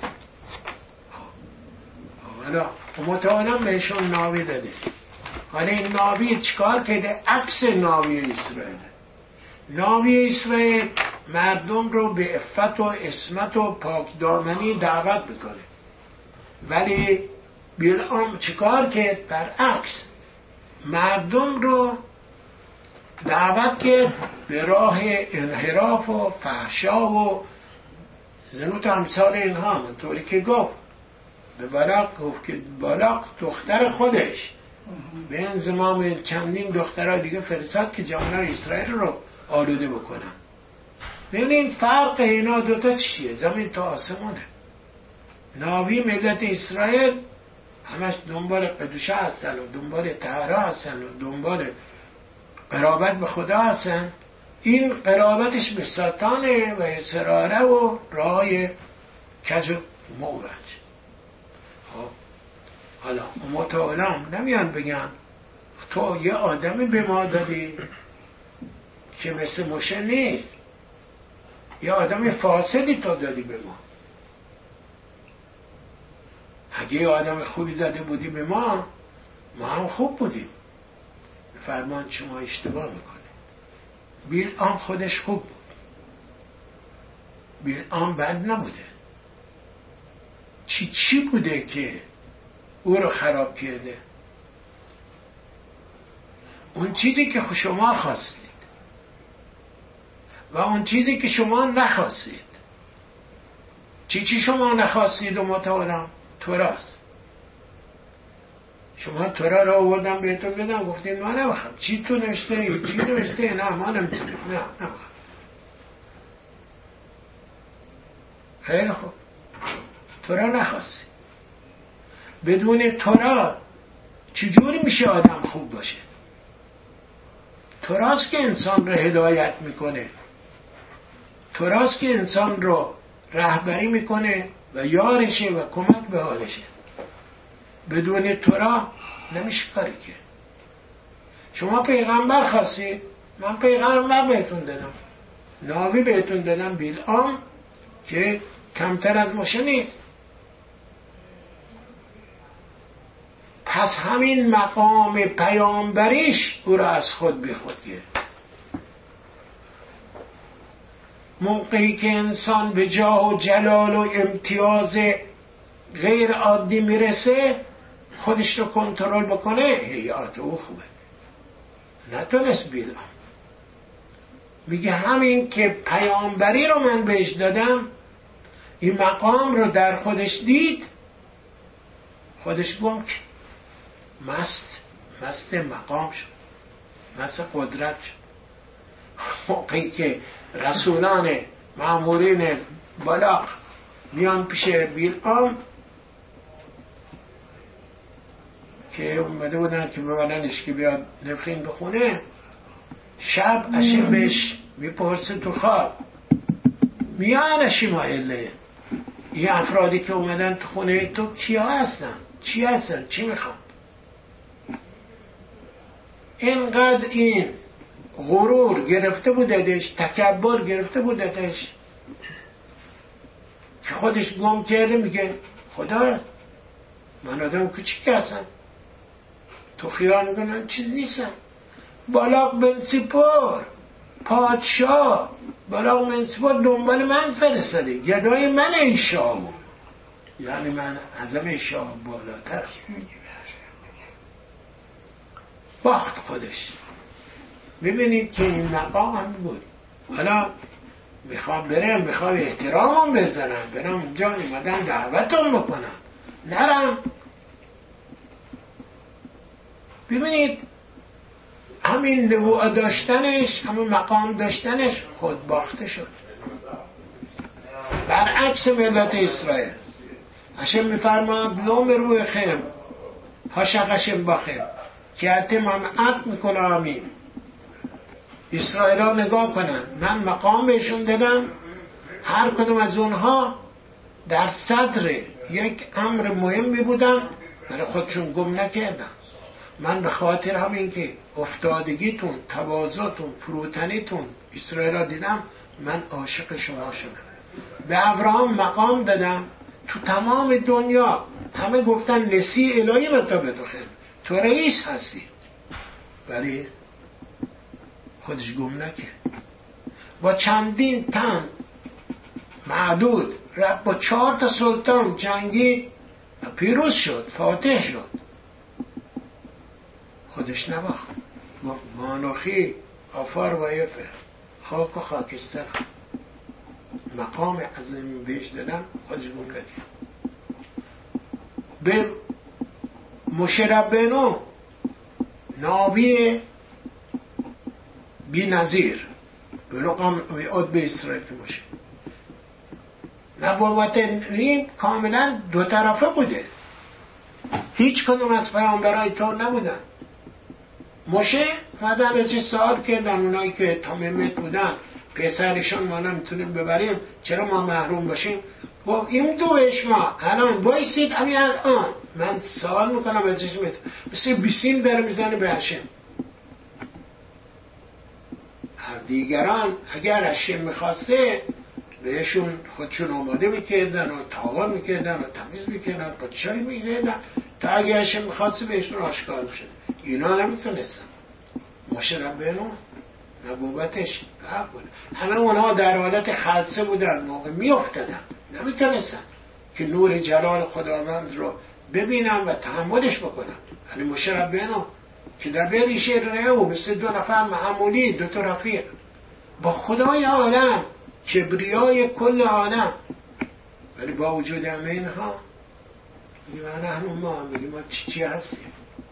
حالا متعالم بهشون ناوی داده. حالا این ناوی چکار کرده؟ عکس ناوی اسرائیل. ناوی اسرائیل مردم رو به عفت و عصمت و پاکدامنی دعوت میکنه، ولی بیلعام چیکار کرد؟ برعکس مردم رو دعوت کرد به راه انحراف و فحشا و زنوت امثال اینها. طوری که گفت به بالاق، گفت که بالاق دختر خودش به انضمام چندین دخترها دیگه فرستاد که جوانای اسرائیل رو آلوده بکنن. ببینید فرق اینا دوتا چیه؟ زمین تا آسمونه. ناوی ملت اسرائیل همش دنبال قدوشه هستن و دنبال طهاره هستن و دنبال قرابت به خدا هستن. این قرابتش به ساتانه و اصراره و راه کج و موج. خب حالا متعالم نمیان بگن تو یه آدمی به ما دادی که مثل موشه نیست، یه آدم فاسدی تو دادی به ما. اگه یه آدم خوبی داده بودی به ما، ما هم خوب بودیم. فرمان شما اشتباه میکنه. بیلعام خودش خوب بود، بیلعام بد نبوده. چی چی بوده که او رو خراب کرده؟ اون چیزی که شما خواستید و اون چیزی که شما نخواستید. چی چی شما نخواستید و متعالم؟ توراست. شما تورا رو آوردم بهتون بدم، گفتید ما نمیخوام. چی تو نوشته؟ چی نوشته؟ نه ما نمیتونیم. نه نمیخوام. خیلی خوب، تورا نخواستید. بدون تورا چجوری میشه آدم خوب باشه؟ توراست که انسان رو هدایت میکنه، توراست که انسان رو رهبری میکنه و یارشه و کمک به حالشه. بدون تورا نمیشه کاری که. شما پیغمبر خواستید، من پیغمبر بهتون دادم، ناوی بهتون دادم بیلعام که کمتر از موشه نیست. پس همین مقام پیامبریش او را از خود بی خود گرفت. موقعی که انسان به جاه و جلال و امتیاز غیر عادی میرسه، خودش رو کنترل بکنه، هیئات او خوبه. نتونست بیلعام. میگه همین که پیامبری رو من بهش دادم، این مقام رو در خودش دید، خودش گم که مست مست مقام شد، مست قدرت شد. موقعی که رسولان مامورین بلاغ میان پیش بیلعام که اومده بودن که ببرنش که بیاد نفرین بخونه، شب اشیم بهش میپرسه تو خواب، میان اشیم ایله این افرادی که اومدن تو خونه تو کیا هستن؟ چی هستن؟ چی میخوان؟ اینقدر این غرور گرفته بودش، تکبر گرفته بودش که خودش گم کرده. میگه خدا من آدم کوچیکی هستم، تو خیال میکنم چیز نیستم. بالاق بن سیپور پادشاه، بالاق بن سیپور دنبال من فرستاده، گدای من ایشا بود، یعنی من ازم ایشا بالاتر. باخت خودش. ببینید که این مقام هم بود. حالا میخوام برم، میخوام احترامم بزنم، برم اونجا اومدن دعوتم بکنم، نرم. ببینید همین نبوت داشتنش، همین مقام داشتنش خود باخته شد. برعکس ملت اسرائیل. هشم میفرماد لوم روی خیم هاشقشم باخیم که حتی ممعت میکنه. آمین. اسرائیل ها نگاه کنن، من مقام بهشون دادم، هر کدوم از اونها در صدر یک امر مهمی بودن، برای خودشون گم نکردن. من به خاطر همین که افتادگیتون، تواضعتون، فروتنیتون اسرائیل ها دیدم، من عاشق شما شدم. به ابراهام مقام دادم، تو تمام دنیا همه گفتن نسی الهی متا بتوخن، تو رئیس هستی، ولی خودش گم نکرد. با چندین تن معدود رفت با چهار تا سلطان جنگی، پیروز شد، فاتح شد، خودش نباخت. گفت مانوخی آفار و یفر، خاک و خاکستر، مقام عظیم بهش دادم، خودش گم نکرد. به موشه ربینو ناوی بی نظیر بلوقام عد به اسرائیل که باشه. نبوت این کاملا دو طرفه بوده، هیچ کدوم از پیامبرای تو نبودن. موشه مدن ازی سوال کردن اونایی که تمامت بودن، پسرشان ما نمیتونیم ببریم، چرا ما محروم باشیم؟ گفت این دو اشما الان بایستید همین الان من سوال میکنم از اسمت، مثل بیسیم داره میزنه به هشم. دیگران اگر هشم میخواسته بهشون خودشون آماده میکردن و تاوان میکردن و تمیز میکردن، پادشاهی میکردن تا اگه هشم میخواسته بهشون آشکار میشد. اینا نمیتونستن. موشه ربینا نبوتش فرق بود. همه اونها در حالت خلسه بودن، موقع میافتادن، نمیتونستن که نور جلال خداوند رو ببینن و تحملش بکنن. ولی موشه ربینا که در بریشه رهو مثل دو نفر معمولی، دو تا رفیق با خدای عالم، کبریای کل عالم، ولی با وجود همه اینها میگه همون ما میگه ما چی چی هستیم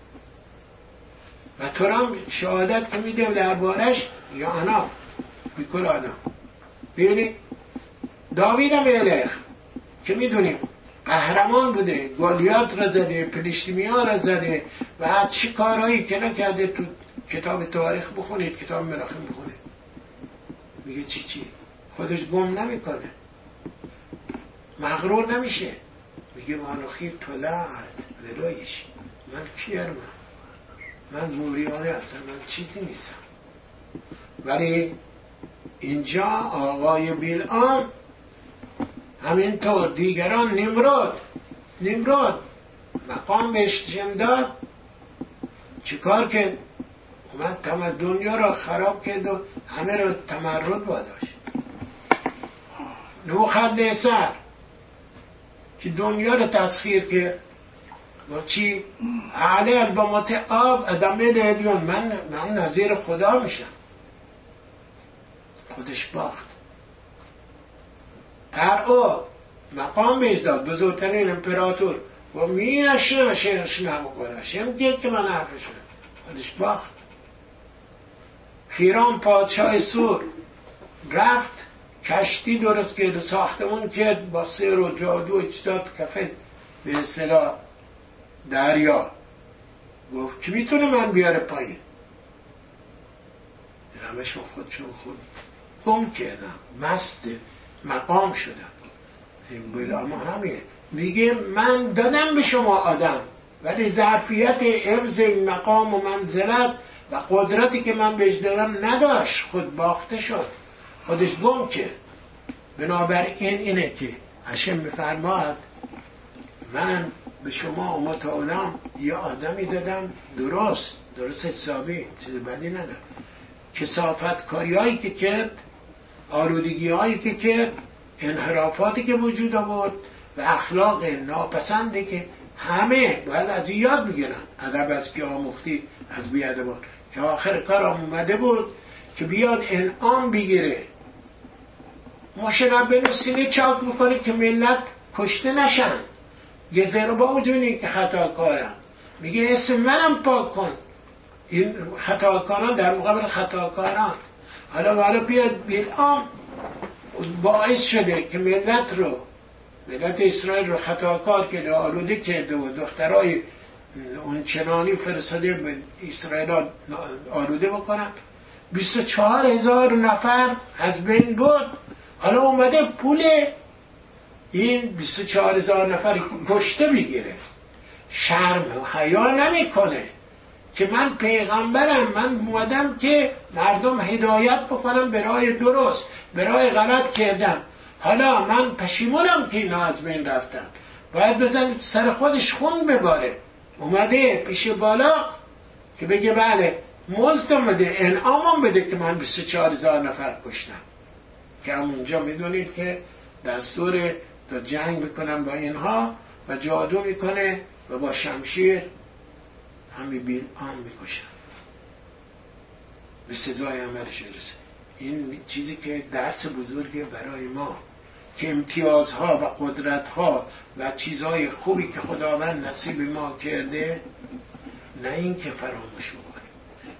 و تو هم شهادت که میده دربارش یا انا بیکل آدم. ببینید داوید ملک که میدونیم قهرمان بوده، گالیات را زده، فلیسطیمی ها را زده و چه کارهایی که نکرده. تو کتاب تاریخ بخونید، کتاب مراخم بخونید، میگه چی چی خودش گم نمیکنه، مغرور نمیشه، میگه وانخی طلعت ولایش، من کیرم، من موریانه هستم، من چیزی نیستم. ولی اینجا آقای بیلعام همینطور، دیگران نمرود نمرود مقام بهش جم داد، چیکار کرد؟ اومد تمام دنیا را خراب کرد و همه را تمرد واداشت. نبوخذنصر که دنیا را تسخیر کرد با چی؟ اعلی البامات آب ادمه لیلیون، من من نظیر خدا میشم. خودش باخت. پرعو مقام بهش داد، بزرگترین امپراتور، و میشه و شهرش نمکنه شم که که من حرفش خودش باخت. خیرام پادشاه سور رفت کشتی درست کرد، ساختمون کرد با سر و جادو و اجتاد کفه به اصطلاح دریا. گفت که میتونه من بیاره پایین؟ رمشون خودشون خود گم کردم، مست مقام شدم. این بیلعام همه میگه من دادم به شما آدم، ولی ظرفیت حفظ این مقام و منزلت و قدرتی که من بهش دادم نداشت، خود باخته شد، خودش گم کرد. بنابراین اینه که هشم میفرماد من به شما امت عالم یه آدمی دادم درست درست حسابی، چیز بدی ندارم. کثافت کاری هایی که کرد، آلودگی هایی که کرد، انحرافاتی که وجود آورد و اخلاق ناپسندی که همه باید از این یاد بگیرن. ادب از که آموختی از بیادبان، که آخر کار اومده بود که بیاد انعام بگیره. مشرب سینه چاک میکنه که ملت کشته نشن. گزر با وجودی که خطاکارم، میگه اسم منم پاک کن. این خطاکاران در مقابل خطاکاران. حالا حالا بیاد بیلعام باعث شده که ملت رو، ملت اسرائیل رو خطاکار کرده، آلوده کرده و دخترای اون چنانی فرستاده به اسرائیل آلوده بکنن. بیست و چهار هزار نفر از بین بود. حالا اومده پول این بیست و چهار هزار نفر کشته بگیره. شرم و حیا نمیکنه که من پیغمبرم، من اومدم که مردم هدایت بکنم به راه درست، به راه غلط کردم، حالا من پشیمونم که اینا از بین رفتن، باید بزنید سر خودش خون بباره. اومده پیش بالا که بگه بله مزدم بده، انعامم بده که من بیست و چهار هزار نفر کشتم. که همونجا میدونید که دستور تا جنگ بکنم با اینها و جادو میکنه و با شمشیر همین بیلعام میکشن، به سزای عملش میرسه. این چیزی که درس بزرگی برای ما که امتیازها و قدرتها و چیزهای خوبی که خداوند نصیب ما کرده، نه این که فراموش بکنه.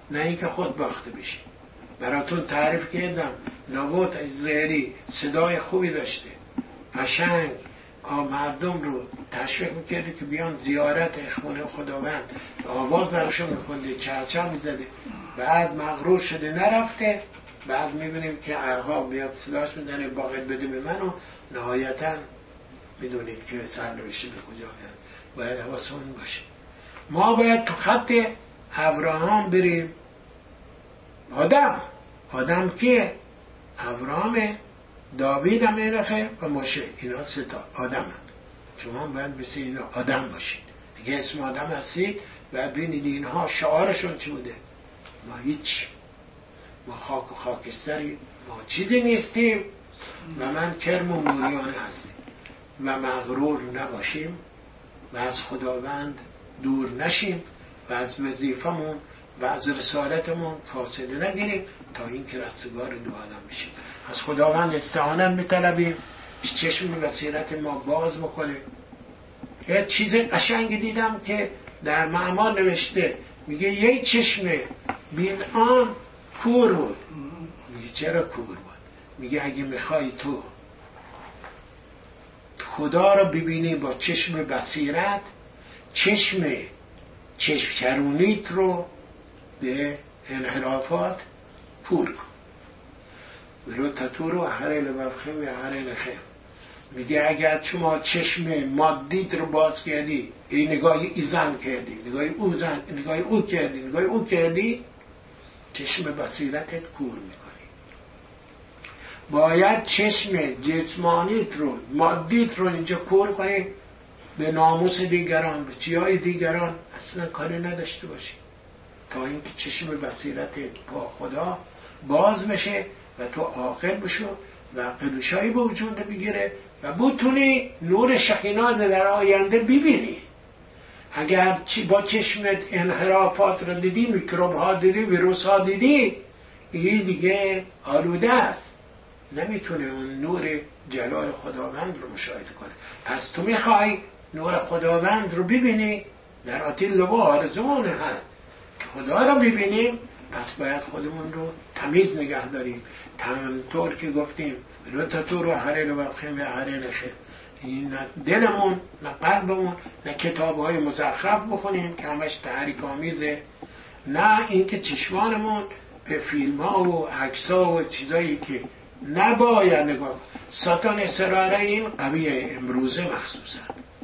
نه اینکه خود باخته بشی. براتون تعریف کردم نبوت اسرائیلی صدای خوبی داشته، قشنگ مردم رو تشویق میکرده که بیان زیارت خونه خداوند، آواز براشون میخونده، چهچه میزده. بعد مغرور شده نرفته، بعد میبینیم که آقا بیاد صداش میزنه باقت بده به من و نهایتا میدونید که سرنوشته به کجا میاد. باید حواسمون باشه. ما باید تو خط ابراهام بریم. آدم آدم کیه؟ ابراهامه، داوید امیرخه و موشه. اینا سه تا آدم هم. شما باید بسید اینا آدم باشید. اگه اسم آدم هستید باید ببینید اینها شعارشون چی بوده. ما هیچ، ما خاک و خاکستری، ما چیزی نیستیم و من کرم و موریانه هستیم و مغرور نباشیم و از خداوند دور نشیم و از وظیفمون و از رسالتمون فاصله نگیریم تا اینکه رستگار دو عالم بشیم. از خداوند استعانت می‌طلبیم چشم بصیرت ما باز بکنه. یه چیز قشنگ دیدم که در معمار نوشته، میگه یک چشم بین‌آن کور بود. میگه چرا کور بود؟ میگه اگه میخوای تو خدا رو ببینی با چشم بصیرت، چشم چشمچرونیت رو به انحرافات پور کن. ولو تطور و هر لبخه و هر نخه. میگه اگر شما چشم مادیت رو باز کردی، این نگاه ایزن کردی، نگاه او زن، نگاه او کردی، نگاه او کردی، چشم بصیرتت کور میکنی. باید چشم جسمانیت رو، مادیت رو اینجا کور کنی، به ناموس دیگران، به چیهای دیگران اصلا کاری نداشته باشی تا اینکه چشم بصیرتت با خدا باز بشه و تو عاقل بشو و قدوشایی به وجود بگیره و بتونی نور شکینات در آینده ببینی. اگر با چشمت انحرافات رو دیدی، میکروب ها دیدی، ویروس ها دیدی، این دیگه آلوده است، نمیتونه اون نور جلال خداوند رو مشاهده کنه. پس تو میخوای نور خداوند رو ببینی، در آتیل لبا آرزوانه هست خدا رو ببینیم، پس باید خودمون رو تمیز نگه داریم. همونطور که گفتیم رو تا رو هره رو بخیم و هره نخیم. این نه دلمون نه قلبمون نه کتاب‌های مزخرف بخونیم که همش تحریک آمیزه، نه اینکه چشمانمون به فیلم‌ها و عکس‌ها و چیزایی که نباید نگاه. ساتان اسراره این قویه امروزه، مخصوصا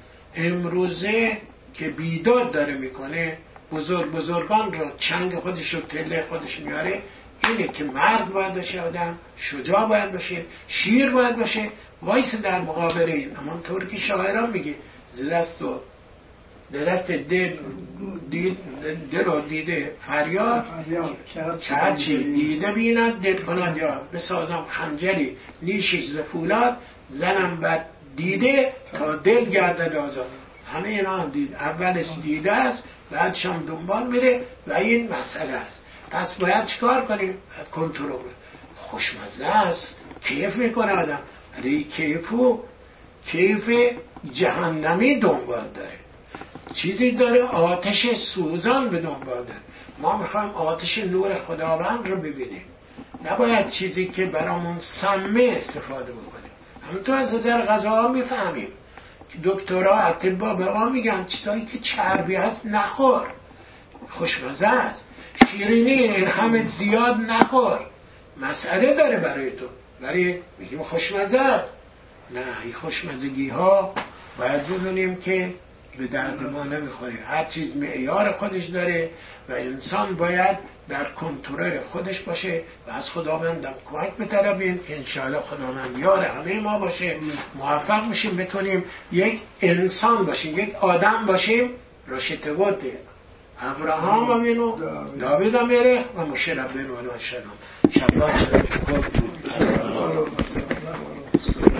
امروزه که بیداد داره میکنه، بزرگ بزرگان را چنگ خودش و تله خودش میاره، اینه که مرد باید باشه، آدم شجاع باید باشه، شیر باید باشه، وایس در مقابل این. اما طور که شاعران میگه دست و دست دل دید دل و دیده فریاد چرچی دیده بیند دل کند یاد، بسازم خنجری نیشش زفولاد، زنم بر دیده تا دل گردد آزاد. همه اینا دید، اولش دیده است، بعدش هم دنبال میره و این مسئله است. پس باید چیکار کنیم؟ باید کنترل. خوشمزه است، کیف میکنه آدم، ولی کیفو کیف جهنمی دنبال داره، چیزی داره آتش سوزان به دنبال داره. ما میخوایم آتش نور خداوند رو ببینیم، نباید چیزی که برامون سمه استفاده بکنیم. همونطور از نظر غذاها میفهمیم که دکترها اطباء به ما میگن چیزایی که چربی هست نخور، خوشمزه است. شیرینی این همه زیاد نخور، مسئله داره برای تو، ولی میگیم خوشمزه است. نه، این خوشمزگی ها باید بدونیم که به درد ما نمیخوره. هر چیز معیار خودش داره و انسان باید در کنترل خودش باشه و از خداوندم کمک بطلبیم که انشاءالله خداوند یار همه ما باشه، موفق بشیم بتونیم یک انسان باشیم، یک آدم باشیم. راشتبوت ابراهام امینو، داوید امیرخ و موشه ربنا علیه السلام. شبان شد